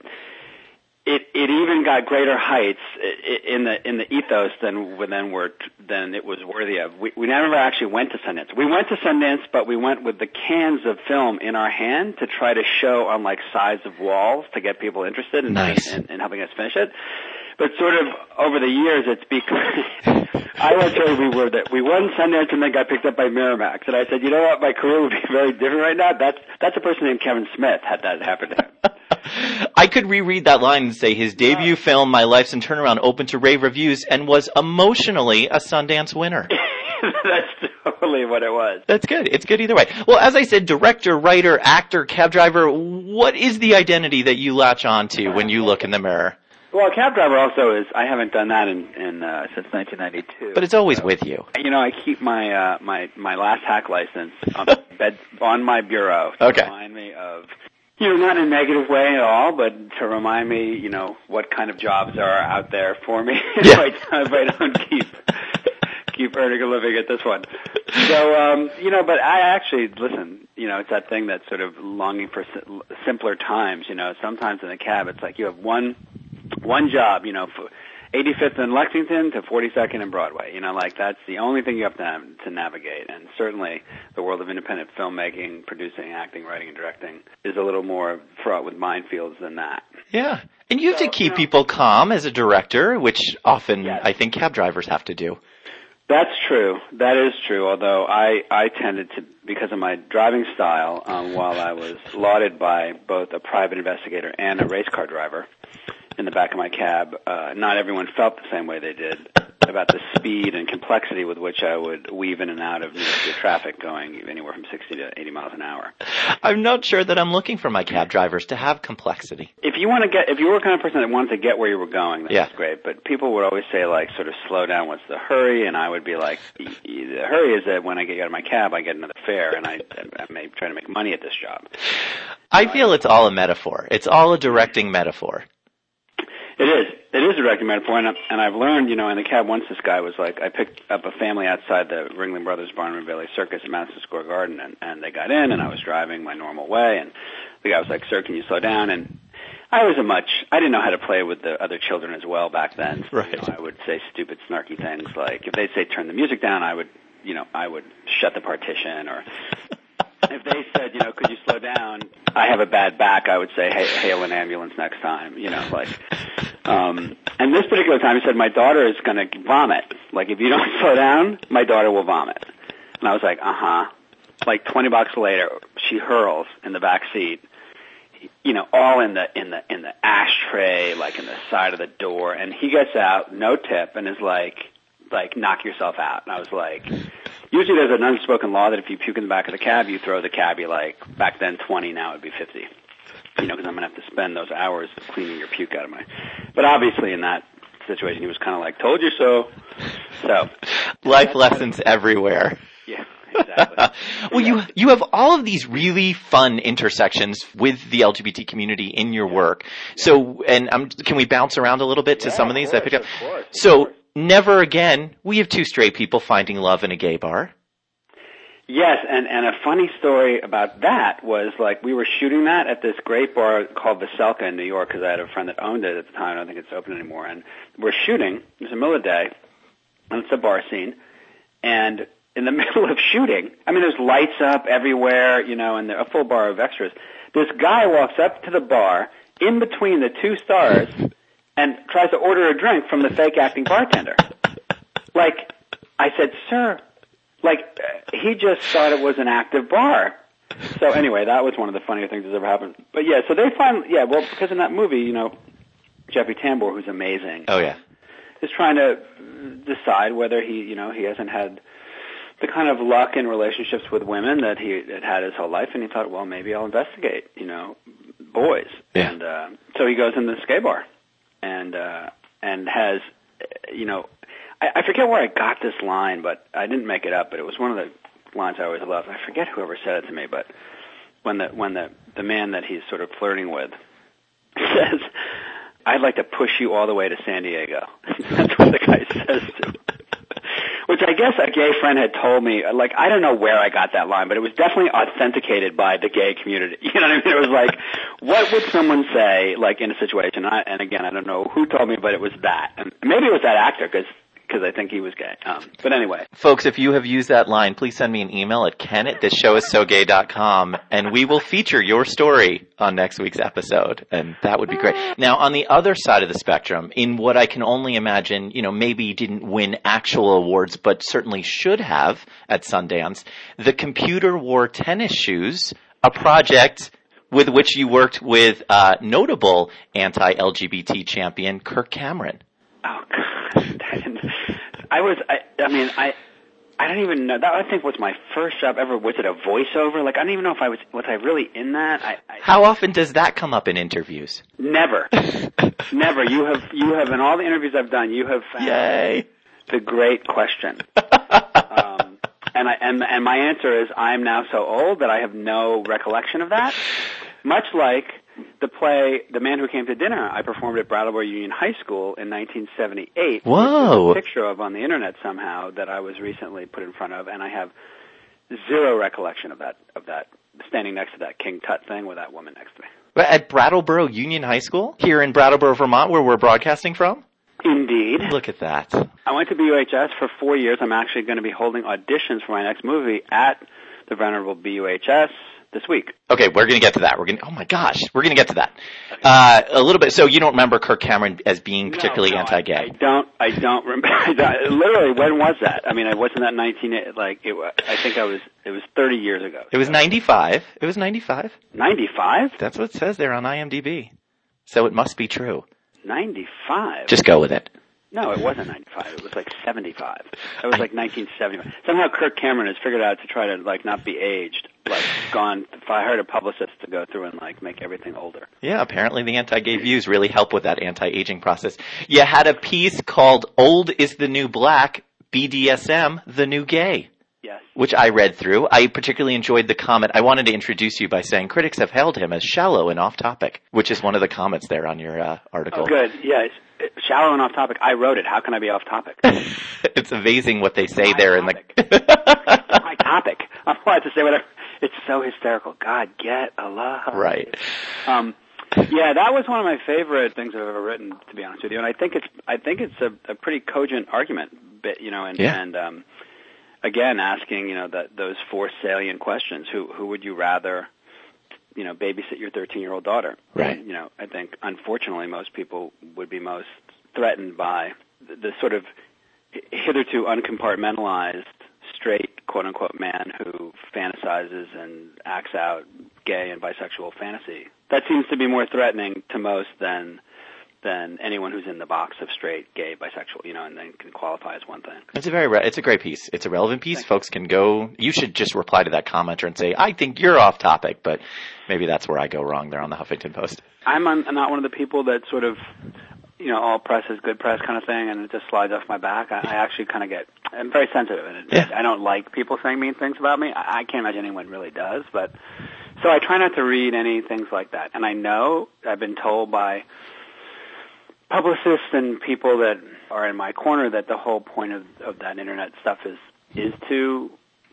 It it even got greater heights in the in the ethos than than were than it was worthy of. We we never actually went to Sundance. We went to Sundance, but we went with the cans of film in our hand to try to show on like sides of walls to get people interested in, Nice. in, in helping us finish it. But sort of over the years, it's become. I will tell you, we were that we won Sundance and then got picked up by Miramax, and I said, you know what, my career would be very different right now. That's that's a person named Kevin Smith had that happen to him. I could reread that line and say his debut Yeah. film, My Life's in Turnaround, opened to rave reviews and was emotionally a Sundance winner. That's totally what it was. That's good. It's good either way. Well, as I said, director, writer, actor, cab driver, what is the identity that you latch on to when you look in the mirror? Well, cab driver also is. I haven't done that in, in uh, since nineteen ninety-two. But it's always so, with you. You know, I keep my uh, my my last hack license on the bed on my bureau to Okay. remind me of. You know, not in a negative way at all, but to remind me, you know, what kind of jobs are out there for me Yeah. if, I, if I don't keep keep earning a living at this one. So, um, you know, but I actually, listen, you know, it's that thing that's sort of longing for si- simpler times, you know. Sometimes in a cab, it's like you have one one job, you know, for eighty-fifth in Lexington to forty-second in Broadway. You know, like that's the only thing you have to, to navigate. And certainly the world of independent filmmaking, producing, acting, writing, and directing is a little more fraught with minefields than that. Yeah. And you have So, to keep you know- people calm as a director, which often Yes. I think cab drivers have to do. That's true. That is true. Although I, I tended to, because of my driving style, um, while I was lauded by both a private investigator and a race car driver in the back of my cab, uh, not everyone felt the same way they did about the speed and complexity with which I would weave in and out of New York City traffic going anywhere from sixty to eighty miles an hour. I'm not sure that I'm looking for my cab drivers to have complexity. If you want to get, if you were the kind of person that wanted to get where you were going, that's yeah. great. But people would always say, like, sort of slow down, what's the hurry? And I would be like, the hurry is that when I get out of my cab, I get another fare, and I, I may try to make money at this job. I feel it's all a metaphor. It's all a directing metaphor. It is. It is a directing metaphor, and, and I've learned, you know, in the cab once this guy was like, I picked up a family outside the Ringling Brothers Barnum and Bailey Circus at Madison Square Garden, and, and they got in, and I was driving my normal way, and the guy was like, sir, can you slow down? And I was a much, I didn't know how to play with the other children as well back then. So, right. You know, I would say stupid, snarky things like, if they'd say turn the music down, I would, you know, I would shut the partition, or if they said, you know, could you slow down? I have a bad back. I would say, hey, hail an ambulance next time. You know, like, um, and this particular time, he said, my daughter is going to vomit. Like, if you don't slow down, my daughter will vomit. And I was like, uh huh. Like twenty bucks later, she hurls in the back seat. You know, all in the in the in the ashtray, like in the side of the door. And he gets out, no tip, and is like, like, knock yourself out. And I was like, usually there's an unspoken law that if you puke in the back of the cab, you throw the cabbie, like, back then twenty, now it'd be fifty. You know, because I'm going to have to spend those hours cleaning your puke out of my... But obviously in that situation, he was kind of like, told you so. So... Life lessons everywhere. Yeah, exactly. Well, you you have all of these really fun intersections with the L G B T community in your work. So, and um, can we bounce around a little bit to yeah, some of these course, I picked up? Of course, so, of course. Never Again, we have two straight people finding love in a gay bar. Yes, and, and a funny story about that was, like, we were shooting that at this great bar called Veselka in New York, because I had a friend that owned it at the time. I don't think it's open anymore. And we're shooting. It was the middle of the day, and it's a bar scene. And in the middle of shooting, I mean, there's lights up everywhere, you know, and a full bar of extras. This guy walks up to the bar in between the two stars and tries to order a drink from the fake acting bartender. Like, I said, sir, like, uh, he just thought it was an active bar. So anyway, that was one of the funnier things that's ever happened. But yeah, so they find, yeah, well, because in that movie, you know, Jeffrey Tambor, who's amazing. Oh, yeah. Is trying to decide whether he, you know, he hasn't had the kind of luck in relationships with women that he had had his whole life, and he thought, well, maybe I'll investigate, you know, boys. Yeah. And uh, so he goes in this gay bar, and uh, and has, you know, I, I forget where I got this line, but I didn't make it up, but it was one of the lines I always loved. I forget whoever said it to me, but when the when the the man that he's sort of flirting with says, I'd like to push you all the way to San Diego. That's what the guy says to him. Which I guess a gay friend had told me, like, I don't know where I got that line, but it was definitely authenticated by the gay community. You know what I mean? It was like, what would someone say, like, in a situation? I, and again, I don't know who told me, but it was that. And maybe it was that actor, because because I think he was gay. Um, but anyway. Folks, if you have used that line, please send me an email at ken at this show is so gay dot com, and we will feature your story on next week's episode, and that would be great. Now, on the other side of the spectrum, in what I can only imagine, you know, maybe didn't win actual awards, but certainly should have at Sundance, the Computer Wore Tennis Shoes, a project with which you worked with uh, notable anti-L G B T champion Kirk Cameron. Oh, God. I was, I, I mean, I, I don't even know. That, I think, was my first job ever. Was it a voiceover? Like, I don't even know if I was, was I really in that? I, I How often does that come up in interviews? Never. Never. You have, you have, in all the interviews I've done, you have found Yay. the great question. um, and I, and, and my answer is, I'm now so old that I have no recollection of that. Much like the play The Man Who Came to Dinner I performed at Brattleboro Union High School in nineteen seventy-eight. Whoa. Which there's a picture of on the internet somehow that I was recently put in front of, and I have zero recollection of that, of that, standing next to that King Tut thing with that woman next to me. At Brattleboro Union High School? Here in Brattleboro, Vermont, where we're broadcasting from? Indeed. Look at that. I went to B U H S for four years. I'm actually going to be holding auditions for my next movie at the venerable B U H S this week. Okay, we're going to get to that. We're going. Oh my gosh, we're going to get to that. Uh, a little bit. So you don't remember Kirk Cameron as being particularly no, no, anti-gay? I, I don't. I don't remember. I don't, literally, when was that? I mean, I wasn't that nineteen. Like, it, I think I was. It was thirty years ago. It was ninety-five. It was ninety-five. ninety-five? That's what it says there on IMDb. So it must be true. ninety-five. Just go with it. No, it wasn't ninety-five. It was like seventy-five. It was like nineteen seventy-five. Somehow Kirk Cameron has figured out to try to like not be aged. Like gone. If I hired a publicist to go through and like make everything older. Yeah, apparently the anti-gay views really help with that anti-aging process. You had a piece called "Old is the New Black, B D S M the New Gay." Yes. Which I read through. I particularly enjoyed the comment. I wanted to introduce you by saying critics have hailed him as shallow and off-topic, which is one of the comments there on your uh, article. Oh, good. Yes. Shallow and off-topic. I wrote it. How can I be off-topic? It's amazing what they say My there topic. in the... My topic. I'm allowed to say whatever. It's so hysterical. God, get a love. Right. Um, yeah, that was one of my favorite things I've ever written, to be honest with you. And I think it's, I think it's a, a pretty cogent argument, bit, you know, and, yeah. and, um, again, asking, you know, that those four salient questions. Who who would you rather, you know, babysit your thirteen-year-old daughter? Right. And, you know, I think, unfortunately, most people would be most threatened by the, the sort of hitherto uncompartmentalized, straight, quote-unquote, man who fantasizes and acts out gay and bisexual fantasy. That seems to be more threatening to most than... than anyone who's in the box of straight, gay, bisexual, you know, and then can qualify as one thing. It's a very, re- it's a great piece. It's a relevant piece. Thanks. Folks can go, you should just reply to that commenter and say, I think you're off topic, but maybe that's where I go wrong there on the Huffington Post. I'm, on, I'm not one of the people that sort of, you know, all press is good press kind of thing, and it just slides off my back. I, I actually kind of get, I'm very sensitive, and it, yeah. I don't like people saying mean things about me. I, I can't imagine anyone really does, but, so I try not to read any things like that. And I know, I've been told by publicists and people that are in my corner that the whole point of, of that internet stuff is is to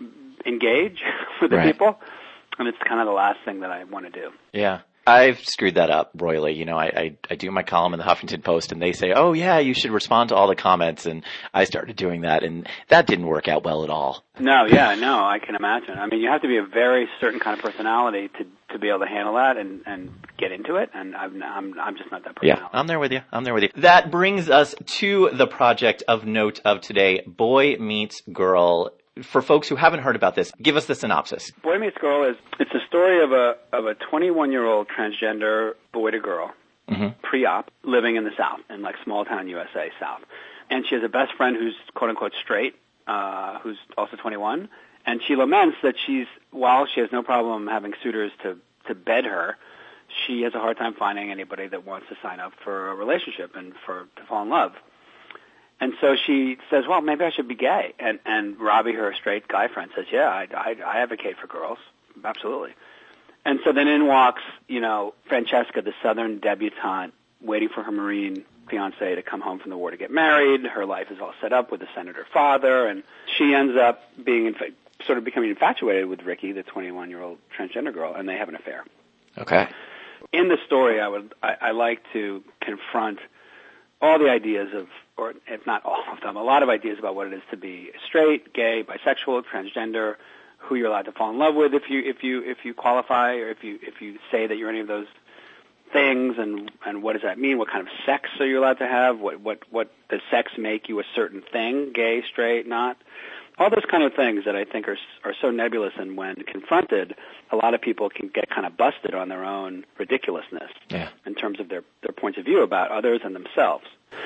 engage with the right. people, and it's kind of the last thing that I want to do. Yeah. I've screwed that up royally. You know, I, I, I do my column in the Huffington Post, and they say, oh, yeah, you should respond to all the comments, and I started doing that, and that didn't work out well at all. No, yeah, no, I can imagine. I mean, you have to be a very certain kind of personality to to be able to handle that and, and get into it, and I'm, I'm, I'm just not that personality. Yeah, I'm there with you. I'm there with you. That brings us to the project of note of today, Boy Meets Girl. For folks who haven't heard about this, give us the synopsis. Boy Meets Girl is, it's a story of a of a twenty-one-year-old transgender boy to girl, mm-hmm. pre-op, living in the South, in like small-town U S A South. And she has a best friend who's quote-unquote straight, uh, who's also twenty-one, and she laments that she's, while she has no problem having suitors to, to bed her, she has a hard time finding anybody that wants to sign up for a relationship and for to fall in love. And so she says, well, maybe I should be gay. And, and Robbie, her straight guy friend, says, yeah, I, I, I advocate for girls. Absolutely. And so then in walks, you know, Francesca, the Southern debutante, waiting for her Marine fiancé to come home from the war to get married. Her life is all set up with a senator father. And she ends up being, infa- sort of becoming infatuated with Ricky, the twenty-one-year-old transgender girl, and they have an affair. Okay. In the story, I would, I, I like to confront all the ideas of, or if not all of them, a lot of ideas about what it is to be straight, gay, bisexual, transgender, who you're allowed to fall in love with if you if you if you qualify, or if you if you say that you're any of those things, and and what does that mean? What kind of sex are you allowed to have? What what what does sex make you a certain thing? Gay, straight, not? All those kind of things that I think are are so nebulous, and when confronted, a lot of people can get kind of busted on their own ridiculousness yeah. in terms of their their points of view about others and themselves.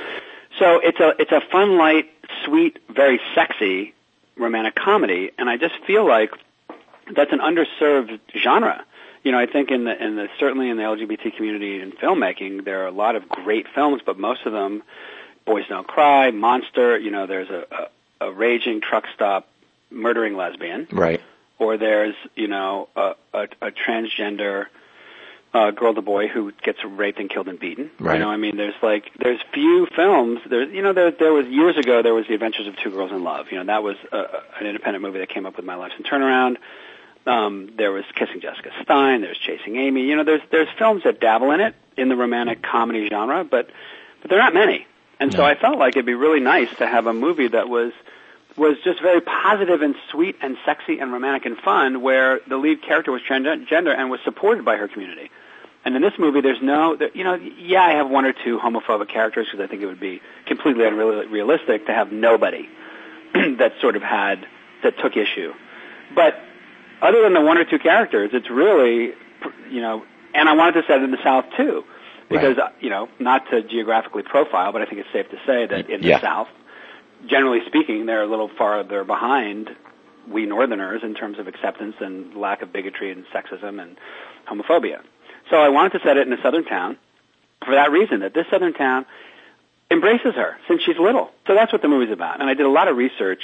So it's a it's a fun, light, sweet, very sexy romantic comedy, and I just feel like that's an underserved genre. You know, I think in the in the certainly in the L G B T community in filmmaking, there are a lot of great films, but most of them, Boys Don't Cry, Monster. You know, there's a, a, a raging truck stop murdering lesbian, right? Or there's you know a, a, a transgender uh, girl to boy who gets raped and killed and beaten. Right. You know, I mean, there's like there's few films. There's you know there there was years ago there was The Adventures of Two Girls in Love. You know, that was a, an independent movie that came up with My Life's in Turnaround. Um, there was Kissing Jessica Stein. There's Chasing Amy. You know, there's there's films that dabble in it in the romantic comedy genre, but but there are not many. And No. so I felt like it'd be really nice to have a movie that was was just very positive and sweet and sexy and romantic and fun, where the lead character was transgender and was supported by her community. And in this movie, there's no, you know, yeah, I have one or two homophobic characters because I think it would be completely unrealistic to have nobody that sort of had, that took issue. But other than the one or two characters, it's really, you know, and I wanted to set it in the South too, because, right. you know, not to geographically profile, but I think it's safe to say that in yeah. the South, generally speaking, they're a little farther behind we Northerners in terms of acceptance and lack of bigotry and sexism and homophobia. So I wanted to set it in a southern town for that reason, that this southern town embraces her since she's little. So that's what the movie's about. And I did a lot of research.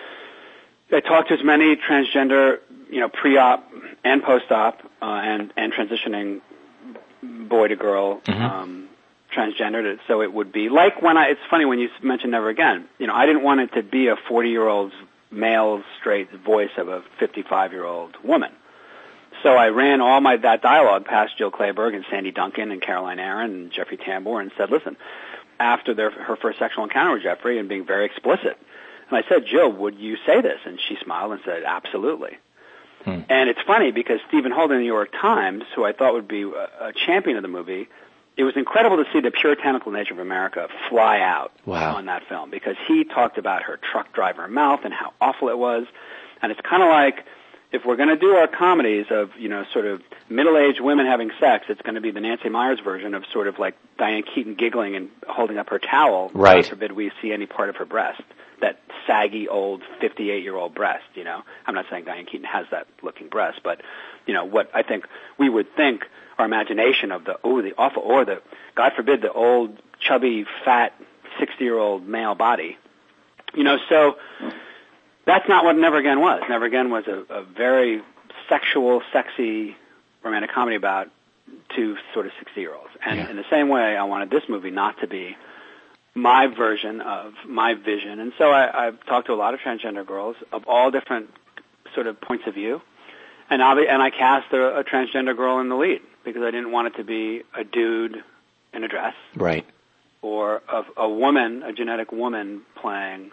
I talked to as many transgender, you know, pre-op and post-op uh, and, and transitioning boy to girl mm-hmm. um, transgender. To, so it would be like when I, it's funny when you mentioned Never Again. You know, I didn't want it to be a forty-year-old male straight voice of a fifty-five-year-old woman. So I ran all my that dialogue past Jill Clayburgh and Sandy Duncan and Caroline Aaron and Jeffrey Tambor and said, listen, after their, her first sexual encounter with Jeffrey and being very explicit, and I said, Jill, would you say this? And she smiled and said, absolutely. Hmm. And it's funny because Stephen Holden in the New York Times, who I thought would be a, a champion of the movie, it was incredible to see the puritanical nature of America fly out wow. on that film because he talked about her truck driver mouth and how awful it was. And it's kind of like, if we're going to do our comedies of, you know, sort of middle-aged women having sex, it's going to be the Nancy Myers version of sort of like Diane Keaton giggling and holding up her towel. Right. God forbid we see any part of her breast. That saggy old fifty-eight-year-old breast, you know. I'm not saying Diane Keaton has that looking breast, but, you know, what I think we would think our imagination of the, oh, the awful, or the, God forbid, the old, chubby, fat, sixty-year-old male body. You know, so that's not what Never Again was. Never Again was a, a very sexual, sexy, romantic comedy about two sort of sixty-year-olds. And yeah. in the same way, I wanted this movie not to be my version of my vision. And so I, I've talked to a lot of transgender girls of all different sort of points of view. And, I, and I cast a, a transgender girl in the lead because I didn't want it to be a dude in a dress. Right. Or a, a woman, a genetic woman playing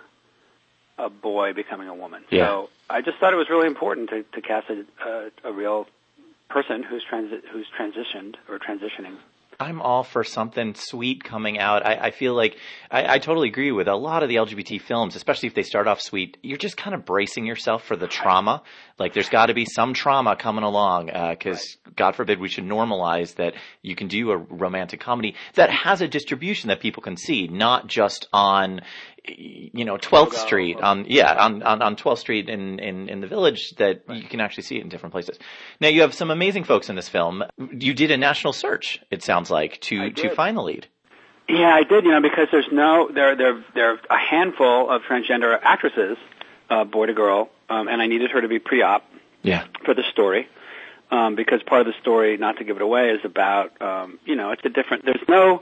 a boy becoming a woman. Yeah. So I just thought it was really important to, to cast a, a, a real person who's transi- who's transitioned or transitioning. I'm all for something sweet coming out. I, I feel like I, I totally agree with a lot of the L G B T films, especially if they start off sweet. You're just kind of bracing yourself for the trauma. Like there's got to be some trauma coming along because uh, right. God forbid we should normalize that you can do a romantic comedy that has a distribution that people can see, not just on, you know, twelfth Street on, yeah, on, on, on twelfth Street in, in, in the Village that right. you can actually see it in different places. Now you have some amazing folks in this film. You did a national search, it sounds like, to, to find the lead. Yeah, I did, you know, because there's no, there, there, there are a handful of transgender actresses, uh, boy to girl, um, and I needed her to be pre-op yeah. for the story. Um, because part of the story, not to give it away, is about, um, you know, it's a different, there's no,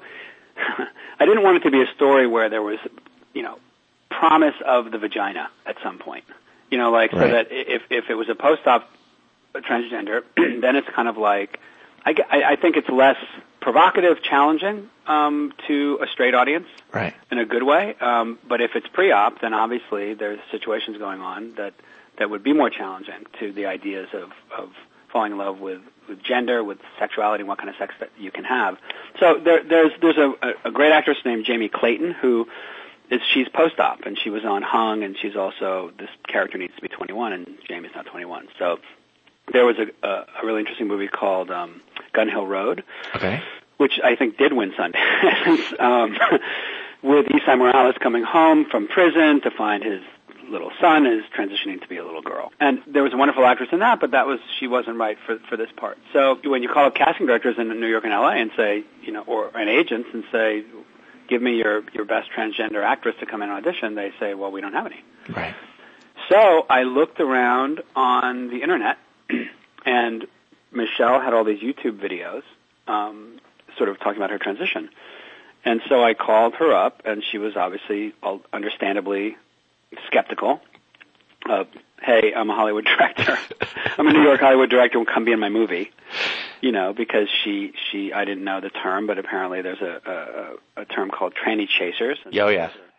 I didn't want it to be a story where there was, you know, promise of the vagina at some point. You know, like, right. so that if, if it was a post-op transgender, then it's kind of like, I, I think it's less provocative, challenging um, to a straight audience right. in a good way. Um, but if it's pre-op, then obviously there's situations going on that, that would be more challenging to the ideas of, of falling in love with, with gender, with sexuality, and what kind of sex that you can have. So there, there's there's a, a great actress named Jamie Clayton who is she's post-op, and she was on Hung, and she's also, this character needs to be twenty-one, and Jamie's not twenty-one. So there was a, a, a really interesting movie called um, Gun Hill Road, okay. which I think did win Sundance, um, with Esai Morales coming home from prison to find his little son is transitioning to be a little girl. And there was a wonderful actress in that, but that was, she wasn't right for, for this part. So when you call up casting directors in New York and L A and say, you know, or, and agents and say, give me your, your best transgender actress to come in and audition, they say, well, we don't have any. Right. So I looked around on the internet, and Michelle had all these YouTube videos, um, sort of talking about her transition. And so I called her up, and she was obviously understandably skeptical. Uh, hey, I'm a Hollywood director. I'm a New York Hollywood director. Come be in my movie. You know, because she, she, I didn't know the term, but apparently there's a, a, a term called tranny chasers. Oh, yeah.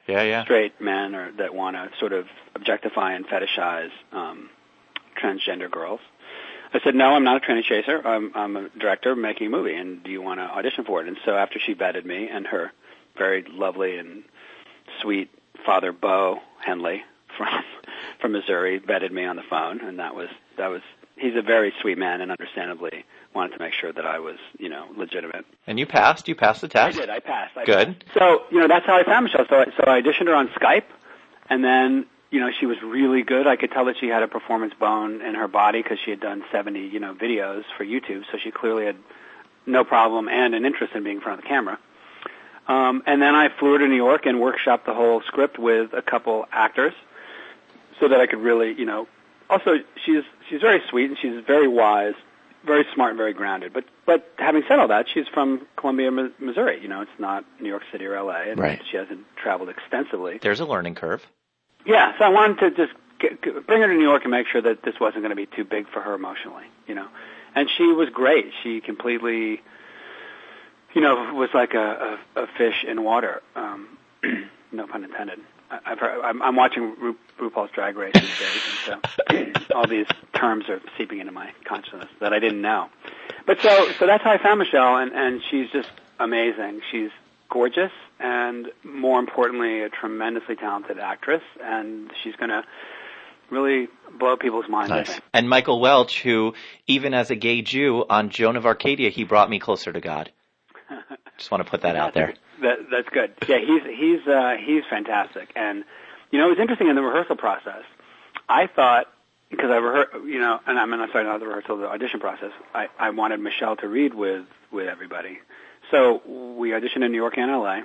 Yeah, yeah. straight men or that want to sort of objectify and fetishize um, transgender girls. I said, no, I'm not a tranny chaser. I'm, I'm a director making a movie, and do you want to audition for it? And so after she vetted me, and her very lovely and sweet father, Bo Henley, from from Missouri, vetted me on the phone, and that was that was he's a very sweet man, and understandably wanted to make sure that I was, you know, legitimate. And you passed. You passed the test. I did. I passed. I Good. passed. So, you know, that's how I found Michelle. So, I, so I auditioned her on Skype, and then, you know, she was really good. I could tell that she had a performance bone in her body because she had done seventy, you know, videos for YouTube. So she clearly had no problem and an interest in being in front of the camera. Um, and then I flew her to New York and workshopped the whole script with a couple actors so that I could really, you know, also she's she's very sweet and she's very wise, very smart and very grounded. But but having said all that, she's from Columbia, Missouri. You know, it's not New York City or L A. And right. She hasn't traveled extensively. There's a learning curve. Yeah, so I wanted to just get, bring her to New York and make sure that this wasn't going to be too big for her emotionally, you know. And she was great. She completely, you know, was like a, a, a fish in water. Um, no pun intended. I, I've heard, I'm, I'm watching Ru, RuPaul's Drag Race these days, and so all these terms are seeping into my consciousness that I didn't know. But so, so that's how I found Michelle, and, and she's just amazing. She's gorgeous, and more importantly, a tremendously talented actress, and she's going to really blow people's minds. Nice. I think. And Michael Welch, who, even as a gay Jew on Joan of Arcadia, he brought me closer to God. Just want to put that out there. That, that's good. Yeah, he's he's uh, he's fantastic, and you know it was interesting in the rehearsal process. I thought because I rehearsed, you know, and I mean, I'm sorry, not the rehearsal, the audition process. I, I wanted Michelle to read with with everybody. So we auditioned in New York and L A,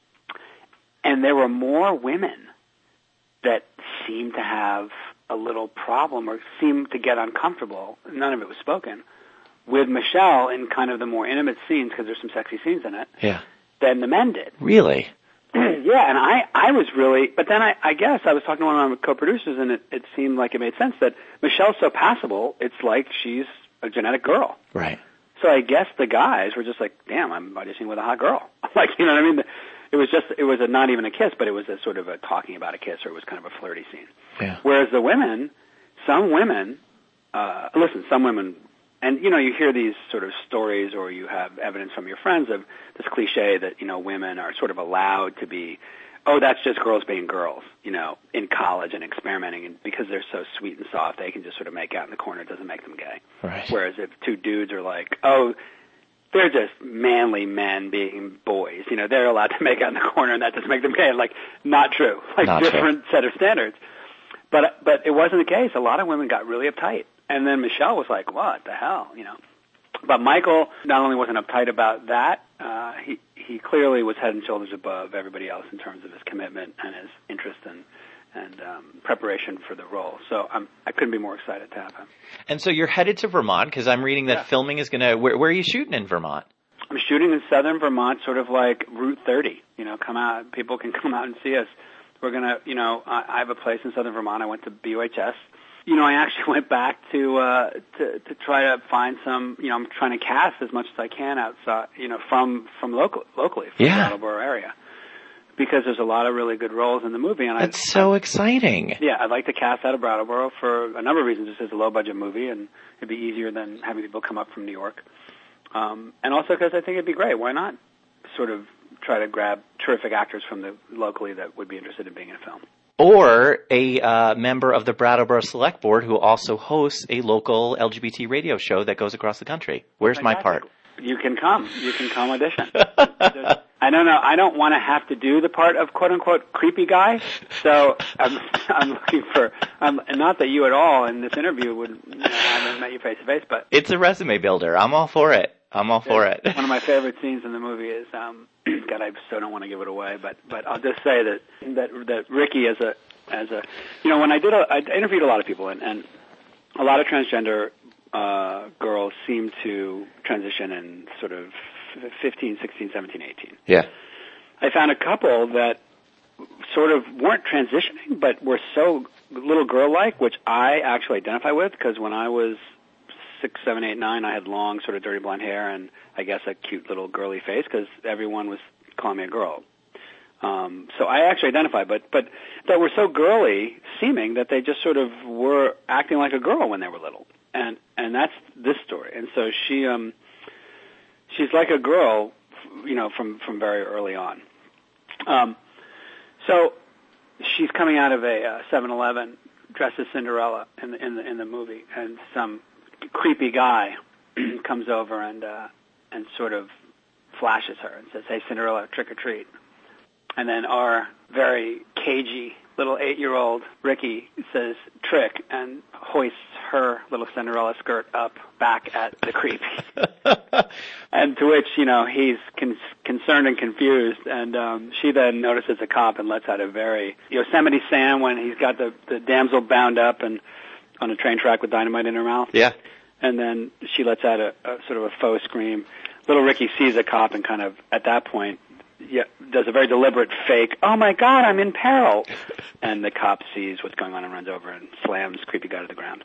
and there were more women that seemed to have a little problem or seemed to get uncomfortable. None of it was spoken with Michelle in kind of the more intimate scenes because there's some sexy scenes in it. Yeah. Than the men did. Really? Yeah, and I, I was really, but then I, I guess I was talking to one of my co-producers, and it, it seemed like it made sense that Michelle's so passable, it's like she's a genetic girl. Right. So I guess the guys were just like, damn, I'm auditioning with a hot girl. Like, you know what I mean? It was just, it was a, not even a kiss, but it was a sort of a talking about a kiss, or it was kind of a flirty scene. Yeah. Whereas the women, some women, uh, listen, some women, and you know, you hear these sort of stories, or you have evidence from your friends of this cliche that, you know, women are sort of allowed to be, oh, that's just girls being girls, you know, in college and experimenting, and because they're so sweet and soft, they can just sort of make out in the corner. It doesn't make them gay. Right. Whereas if two dudes are like, oh, they're just manly men being boys, you know, they're allowed to make out in the corner, and that doesn't make them gay. Like, not true. Like, Not different true. set of standards. But but it wasn't the case. A lot of women got really uptight. And then Michelle was like, what the hell, you know. But Michael not only wasn't uptight about that, uh, he, he clearly was head and shoulders above everybody else in terms of his commitment and his interest and, and um, preparation for the role. So I'm, I couldn't be more excited to have him. And so you're headed to Vermont, because I'm reading that Yeah. filming is going to, where, where are you shooting in Vermont? I'm shooting in southern Vermont, sort of like Route thirty. You know, come out, people can come out and see us. We're going to, you know, I, I have a place in southern Vermont. I went to B U H S. You know, I actually went back to, uh, to, to try to find some, you know, I'm trying to cast as much as I can outside, you know, from, from local, locally, from Yeah. the Brattleboro area. Because there's a lot of really good roles in the movie. And That's I, so exciting. Yeah, I'd like to cast out of Brattleboro for a number of reasons. This is a low-budget movie, and it'd be easier than having people come up from New York. Um, and also because I think it'd be great. Why not sort of try to grab terrific actors from the locally that would be interested in being in a film? Or a uh, member of the Brattleboro Select Board who also hosts a local L G B T radio show that goes across the country. Where's my part? You can come. You can come audition. I don't know. I don't want to have to do the part of quote unquote creepy guy. So I'm I'm looking for. Um, not that you at all in this interview would. You know, I haven't met you face to face, but It's a resume builder. I'm all for it. I'm all for it. one of my favorite scenes in the movie is. Um, God, I so don't want to give it away, but but I'll just say that that that Ricky as a as a you know when I did a, I interviewed a lot of people and, and a lot of transgender uh, girls seem to transition in sort of fifteen, sixteen, seventeen, eighteen. Yeah. I found a couple that sort of weren't transitioning, but were so little girl-like, which I actually identify with because when I was six, seven, eight, nine, I had long, sort of dirty blonde hair and I guess a cute little girly face because everyone was calling me a girl. Um, so I actually identify, but but that were so girly seeming that they just sort of were acting like a girl when they were little, and and that's this story. And so she um she's like a girl, you know, from from very early on. Um, so she's coming out of a uh, seven eleven dressed as Cinderella in the in the in the movie, and some creepy guy comes over and uh, and sort of flashes her and says, "Hey, Cinderella, trick or treat." And then our very cagey little eight-year-old Ricky says trick and hoists her little Cinderella skirt up back at the creep. And to which, you know, he's con- concerned and confused. And um, she then notices a cop and lets out a very Yosemite Sam when he's got the, the damsel bound up and on a train track with dynamite in her mouth. Yeah. And then she lets out a, a sort of a faux scream. Little Ricky sees a cop and kind of, at that point, yeah, does a very deliberate fake, "Oh my God, I'm in peril." And the cop sees what's going on and runs over and slams creepy guy to the ground.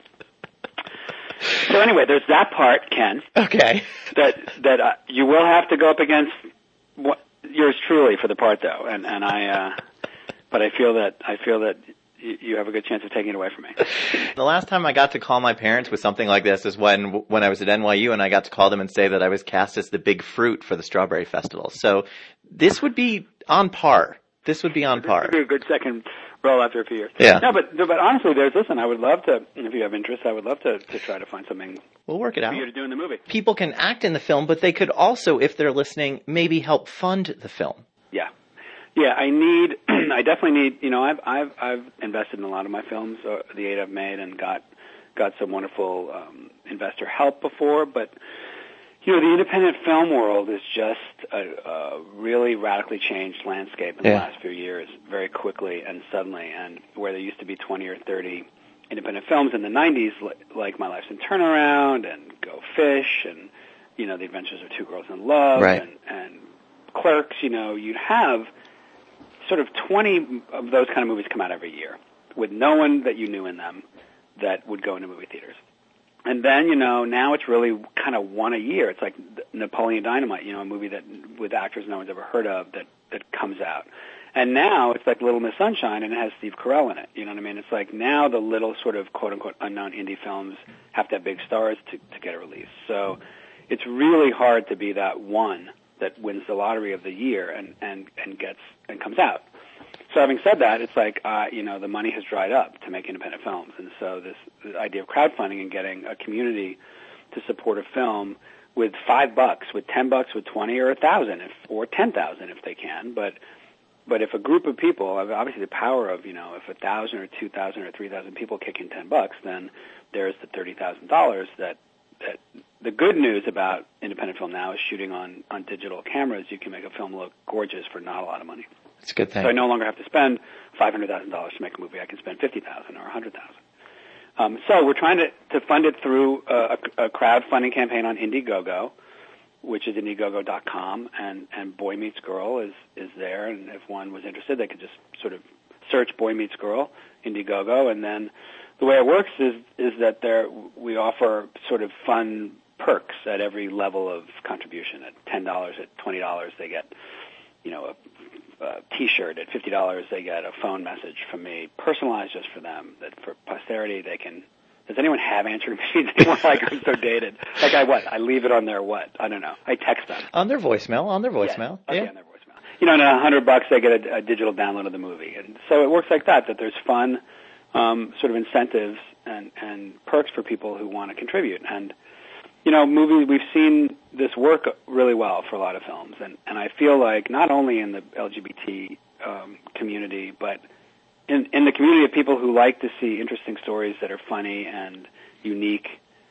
So anyway, there's that part, Ken. Okay. That that uh, you will have to go up against what, yours truly for the part, though, and and I. Uh, but I feel that I feel that y- you have a good chance of taking it away from me. The last time I got to call my parents with something like this is when when I was at N Y U, and I got to call them and say that I was cast as the big fruit for the Strawberry Festival. So this would be on par. This would be on par. This would be a good second role after a few years. Yeah. No, but but honestly, there's listen. I would love to, if you have interest, I would love to, to try to find something We'll work it out. for you to do in the movie. People can act in the film, but they could also, if they're listening, maybe help fund the film. Yeah, yeah. I need. I definitely need. You know, I've I've I've invested in a lot of my films, uh, the eight I've made, and got got some wonderful um, investor help before, but. You know, the independent film world is just a, a really radically changed landscape in Yeah. the last few years, very quickly and suddenly. And where there used to be twenty or thirty independent films in the nineties, like My Life's in Turnaround and Go Fish and, you know, The Adventures of Two Girls in Love Right. and, and Clerks, you know, you'd have sort of twenty of those kind of movies come out every year with no one that you knew in them that would go into movie theaters. And then, you know, now it's really kind of one a year. It's like Napoleon Dynamite, you know, a movie that with actors no one's ever heard of that, that comes out. And now it's like Little Miss Sunshine, and it has Steve Carell in it. You know what I mean? It's like now the little sort of quote-unquote unknown indie films have to have big stars to, to get a release. So it's really hard to be that one that wins the lottery of the year and, and, and gets and comes out. So having said that, it's like, uh, you know, the money has dried up to make independent films. And so this, this idea of crowdfunding and getting a community to support a film with five bucks, with ten bucks, with twenty or a thousand, if, or ten thousand if they can. But, but if a group of people, obviously the power of, you know, if a thousand or two thousand or three thousand people kick in ten bucks, then there's the thirty thousand dollars that, that the good news about independent film now is shooting on, on digital cameras. You can make a film look gorgeous for not a lot of money. It's a good thing. So I no longer have to spend five hundred thousand dollars to make a movie. I can spend fifty thousand dollars or one hundred thousand dollars. Um, so we're trying to, to fund it through a, a crowdfunding campaign on Indiegogo, which is Indiegogo dot com, and, and Boy Meets Girl is, is there. And if one was interested, they could just sort of search Boy Meets Girl, Indiegogo, and then the way it works is is that there we offer sort of fun perks at every level of contribution. At ten dollars, at twenty dollars, they get, you know, a Uh, T-shirt. At fifty dollars, they get a phone message from me, personalized just for them. That for posterity, they can. Does anyone have answering machines anymore? Like, I'm so dated. Like, I what? I leave it on their what? I don't know. I text them. On their voicemail. On their voicemail. Yeah. Okay, Yeah. on their voicemail. You know, and a hundred bucks, they get a, a digital download of the movie, and so it works like that. That there's fun, um, sort of incentives and and perks for people who want to contribute. And you know, movie, we've seen this work really well for a lot of films, and, and I feel like not only in the L G B T um, community, but in, in the community of people who like to see interesting stories that are funny and unique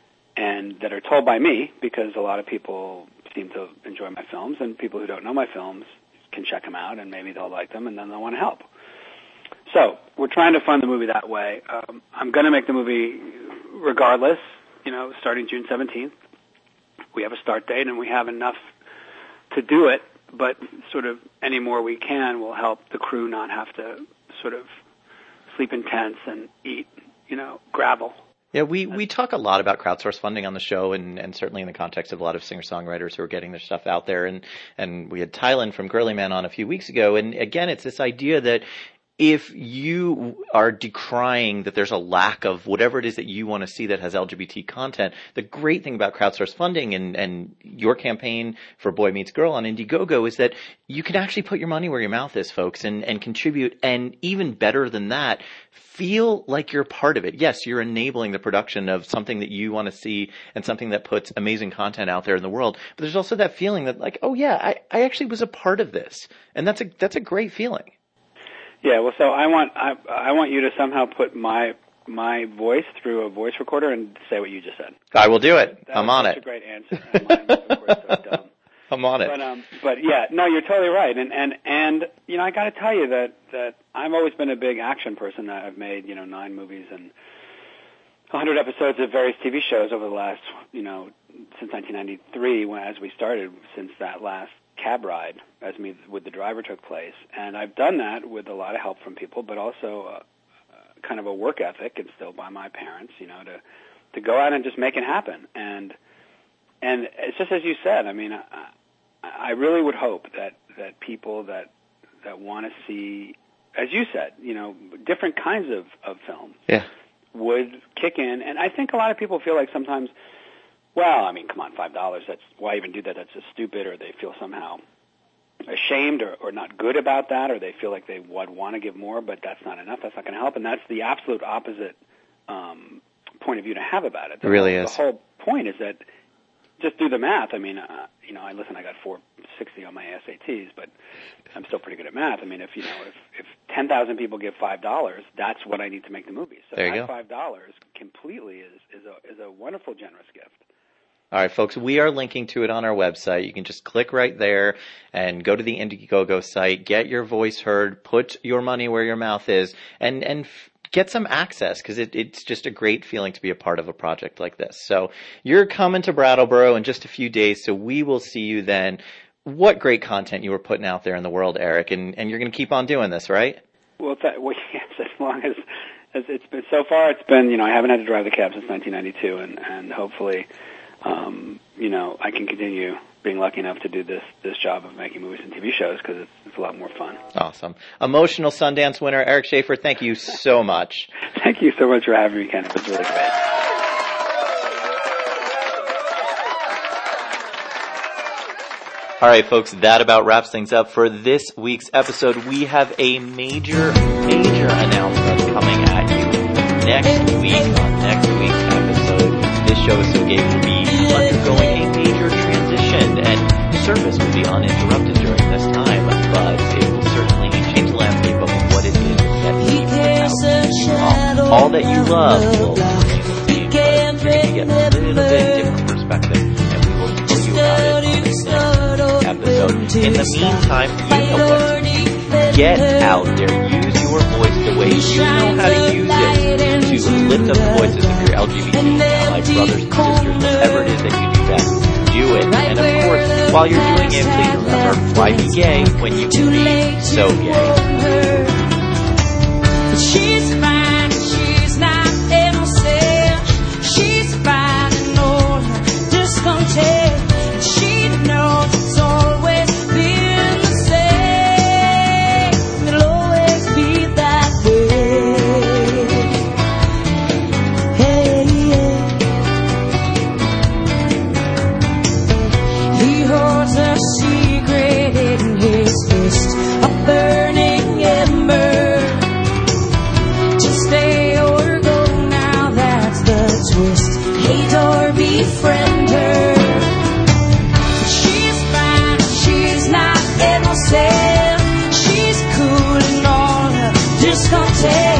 and that are told by me, because a lot of people seem to enjoy my films, and people who don't know my films can check them out, and maybe they'll like them, and then they'll want to help. So we're trying to fund the movie that way. Um, I'm going to make the movie regardless, you know, starting June seventeenth. We have a start date, and we have enough to do it, but sort of any more we can will help the crew not have to sort of sleep in tents and eat, you know, gravel Yeah, we, we talk a lot about crowdsource funding on the show, and, and certainly in the context of a lot of singer-songwriters who are getting their stuff out there. And, and we had Tylen from Girly Man on a few weeks ago. And again, it's this idea that if you are decrying that there's a lack of whatever it is that you want to see that has L G B T content, the great thing about crowdsource funding and, and your campaign for Boy Meets Girl on Indiegogo is that you can actually put your money where your mouth is, folks, and, and contribute. And even better than that, feel like you're part of it. Yes, you're enabling the production of something that you want to see and something that puts amazing content out there in the world. But there's also that feeling that, like, oh yeah, I, I actually was a part of this. And that's a, that's a great feeling. Yeah, well, so I want I, I want you to somehow put my my voice through a voice recorder and say what you just said. I will do it. That I'm was on such it. A great answer. And mine was, of course, so dumb. I'm on it. But um, but yeah, no, you're totally right. And and and you know, I got to tell you that that I've always been a big action person. I've made you know nine movies and one hundred episodes of various T V shows over the last you know since nineteen ninety-three, when as we started, since that last cab ride as me with the driver took place. And I've done that with a lot of help from people, but also uh, uh, kind of a work ethic instilled by my parents, you know, to to go out and just make it happen. And and it's just as you said. I mean, I, I really would hope that that people that that want to see, as you said, you know, different kinds of of films, yeah, would kick in. And I think a lot of people feel like sometimes, well, I mean, come on, five dollars, that's, why even do that? That's just stupid, or they feel somehow ashamed or, or not good about that, or they feel like they would want to give more, but that's not enough, that's not going to help. And that's the absolute opposite um, point of view to have about it. The it really whole, is. The whole point is that, just do the math. I mean, uh, you know, I listen, I got four sixty on my S A Ts, but I'm still pretty good at math. I mean, if, you know, if, if ten thousand people give five dollars, that's what I need to make the movie. So there you that go. five dollars completely is, is, a, is a wonderful, generous gift. All right, folks, we are linking to it on our website. You can just click right there and go to the Indiegogo site, get your voice heard, put your money where your mouth is, and, and f- get some access, because it, it's just a great feeling to be a part of a project like this. So you're coming to Brattleboro in just a few days, so we will see you then. What great content you were putting out there in the world, Eric, and, and you're going to keep on doing this, right? Well, that, well, yes, as long as, as it's been, so far it's been, you know, I haven't had to drive the cab since nineteen ninety-two, and, and hopefully, um, you know, I can continue being lucky enough to do this, this job of making movies and T V shows, because it's, it's a lot more fun. Awesome. Emotional Sundance winner, Eric Schaefer, thank you so much. Thank you so much for having me, Ken. It was really great. All right, folks, that about wraps things up for this week's episode. We have a major, major announcement coming at you next week on next week's episode. This show is so gay will be undergoing a major transition, and service will be uninterrupted during this time, but it will certainly change the landscape of what it is that we put out. All, all that you love will remain the same, but you're going to get a little bit different perspective, and we will tell you about it on the next episode. In the meantime, you know what to do. Get out there. Use your voice the way you know how to use it to lift up the voices of your L G B T allied brothers and sisters, whatever it is that you do best. Do it. And of course, while you're doing it, please remember, why be gay when you can be so gay? She's fine, she's not innocent. She's fine and all her discontent. She knows it's always been the same. It'll always be that way. Hey, yeah. He holds a secret in his fist, a burning ember. To stay or go now, that's the twist. Hate or befriend her. She's fine, she's not innocent. She's cool in all her discontent.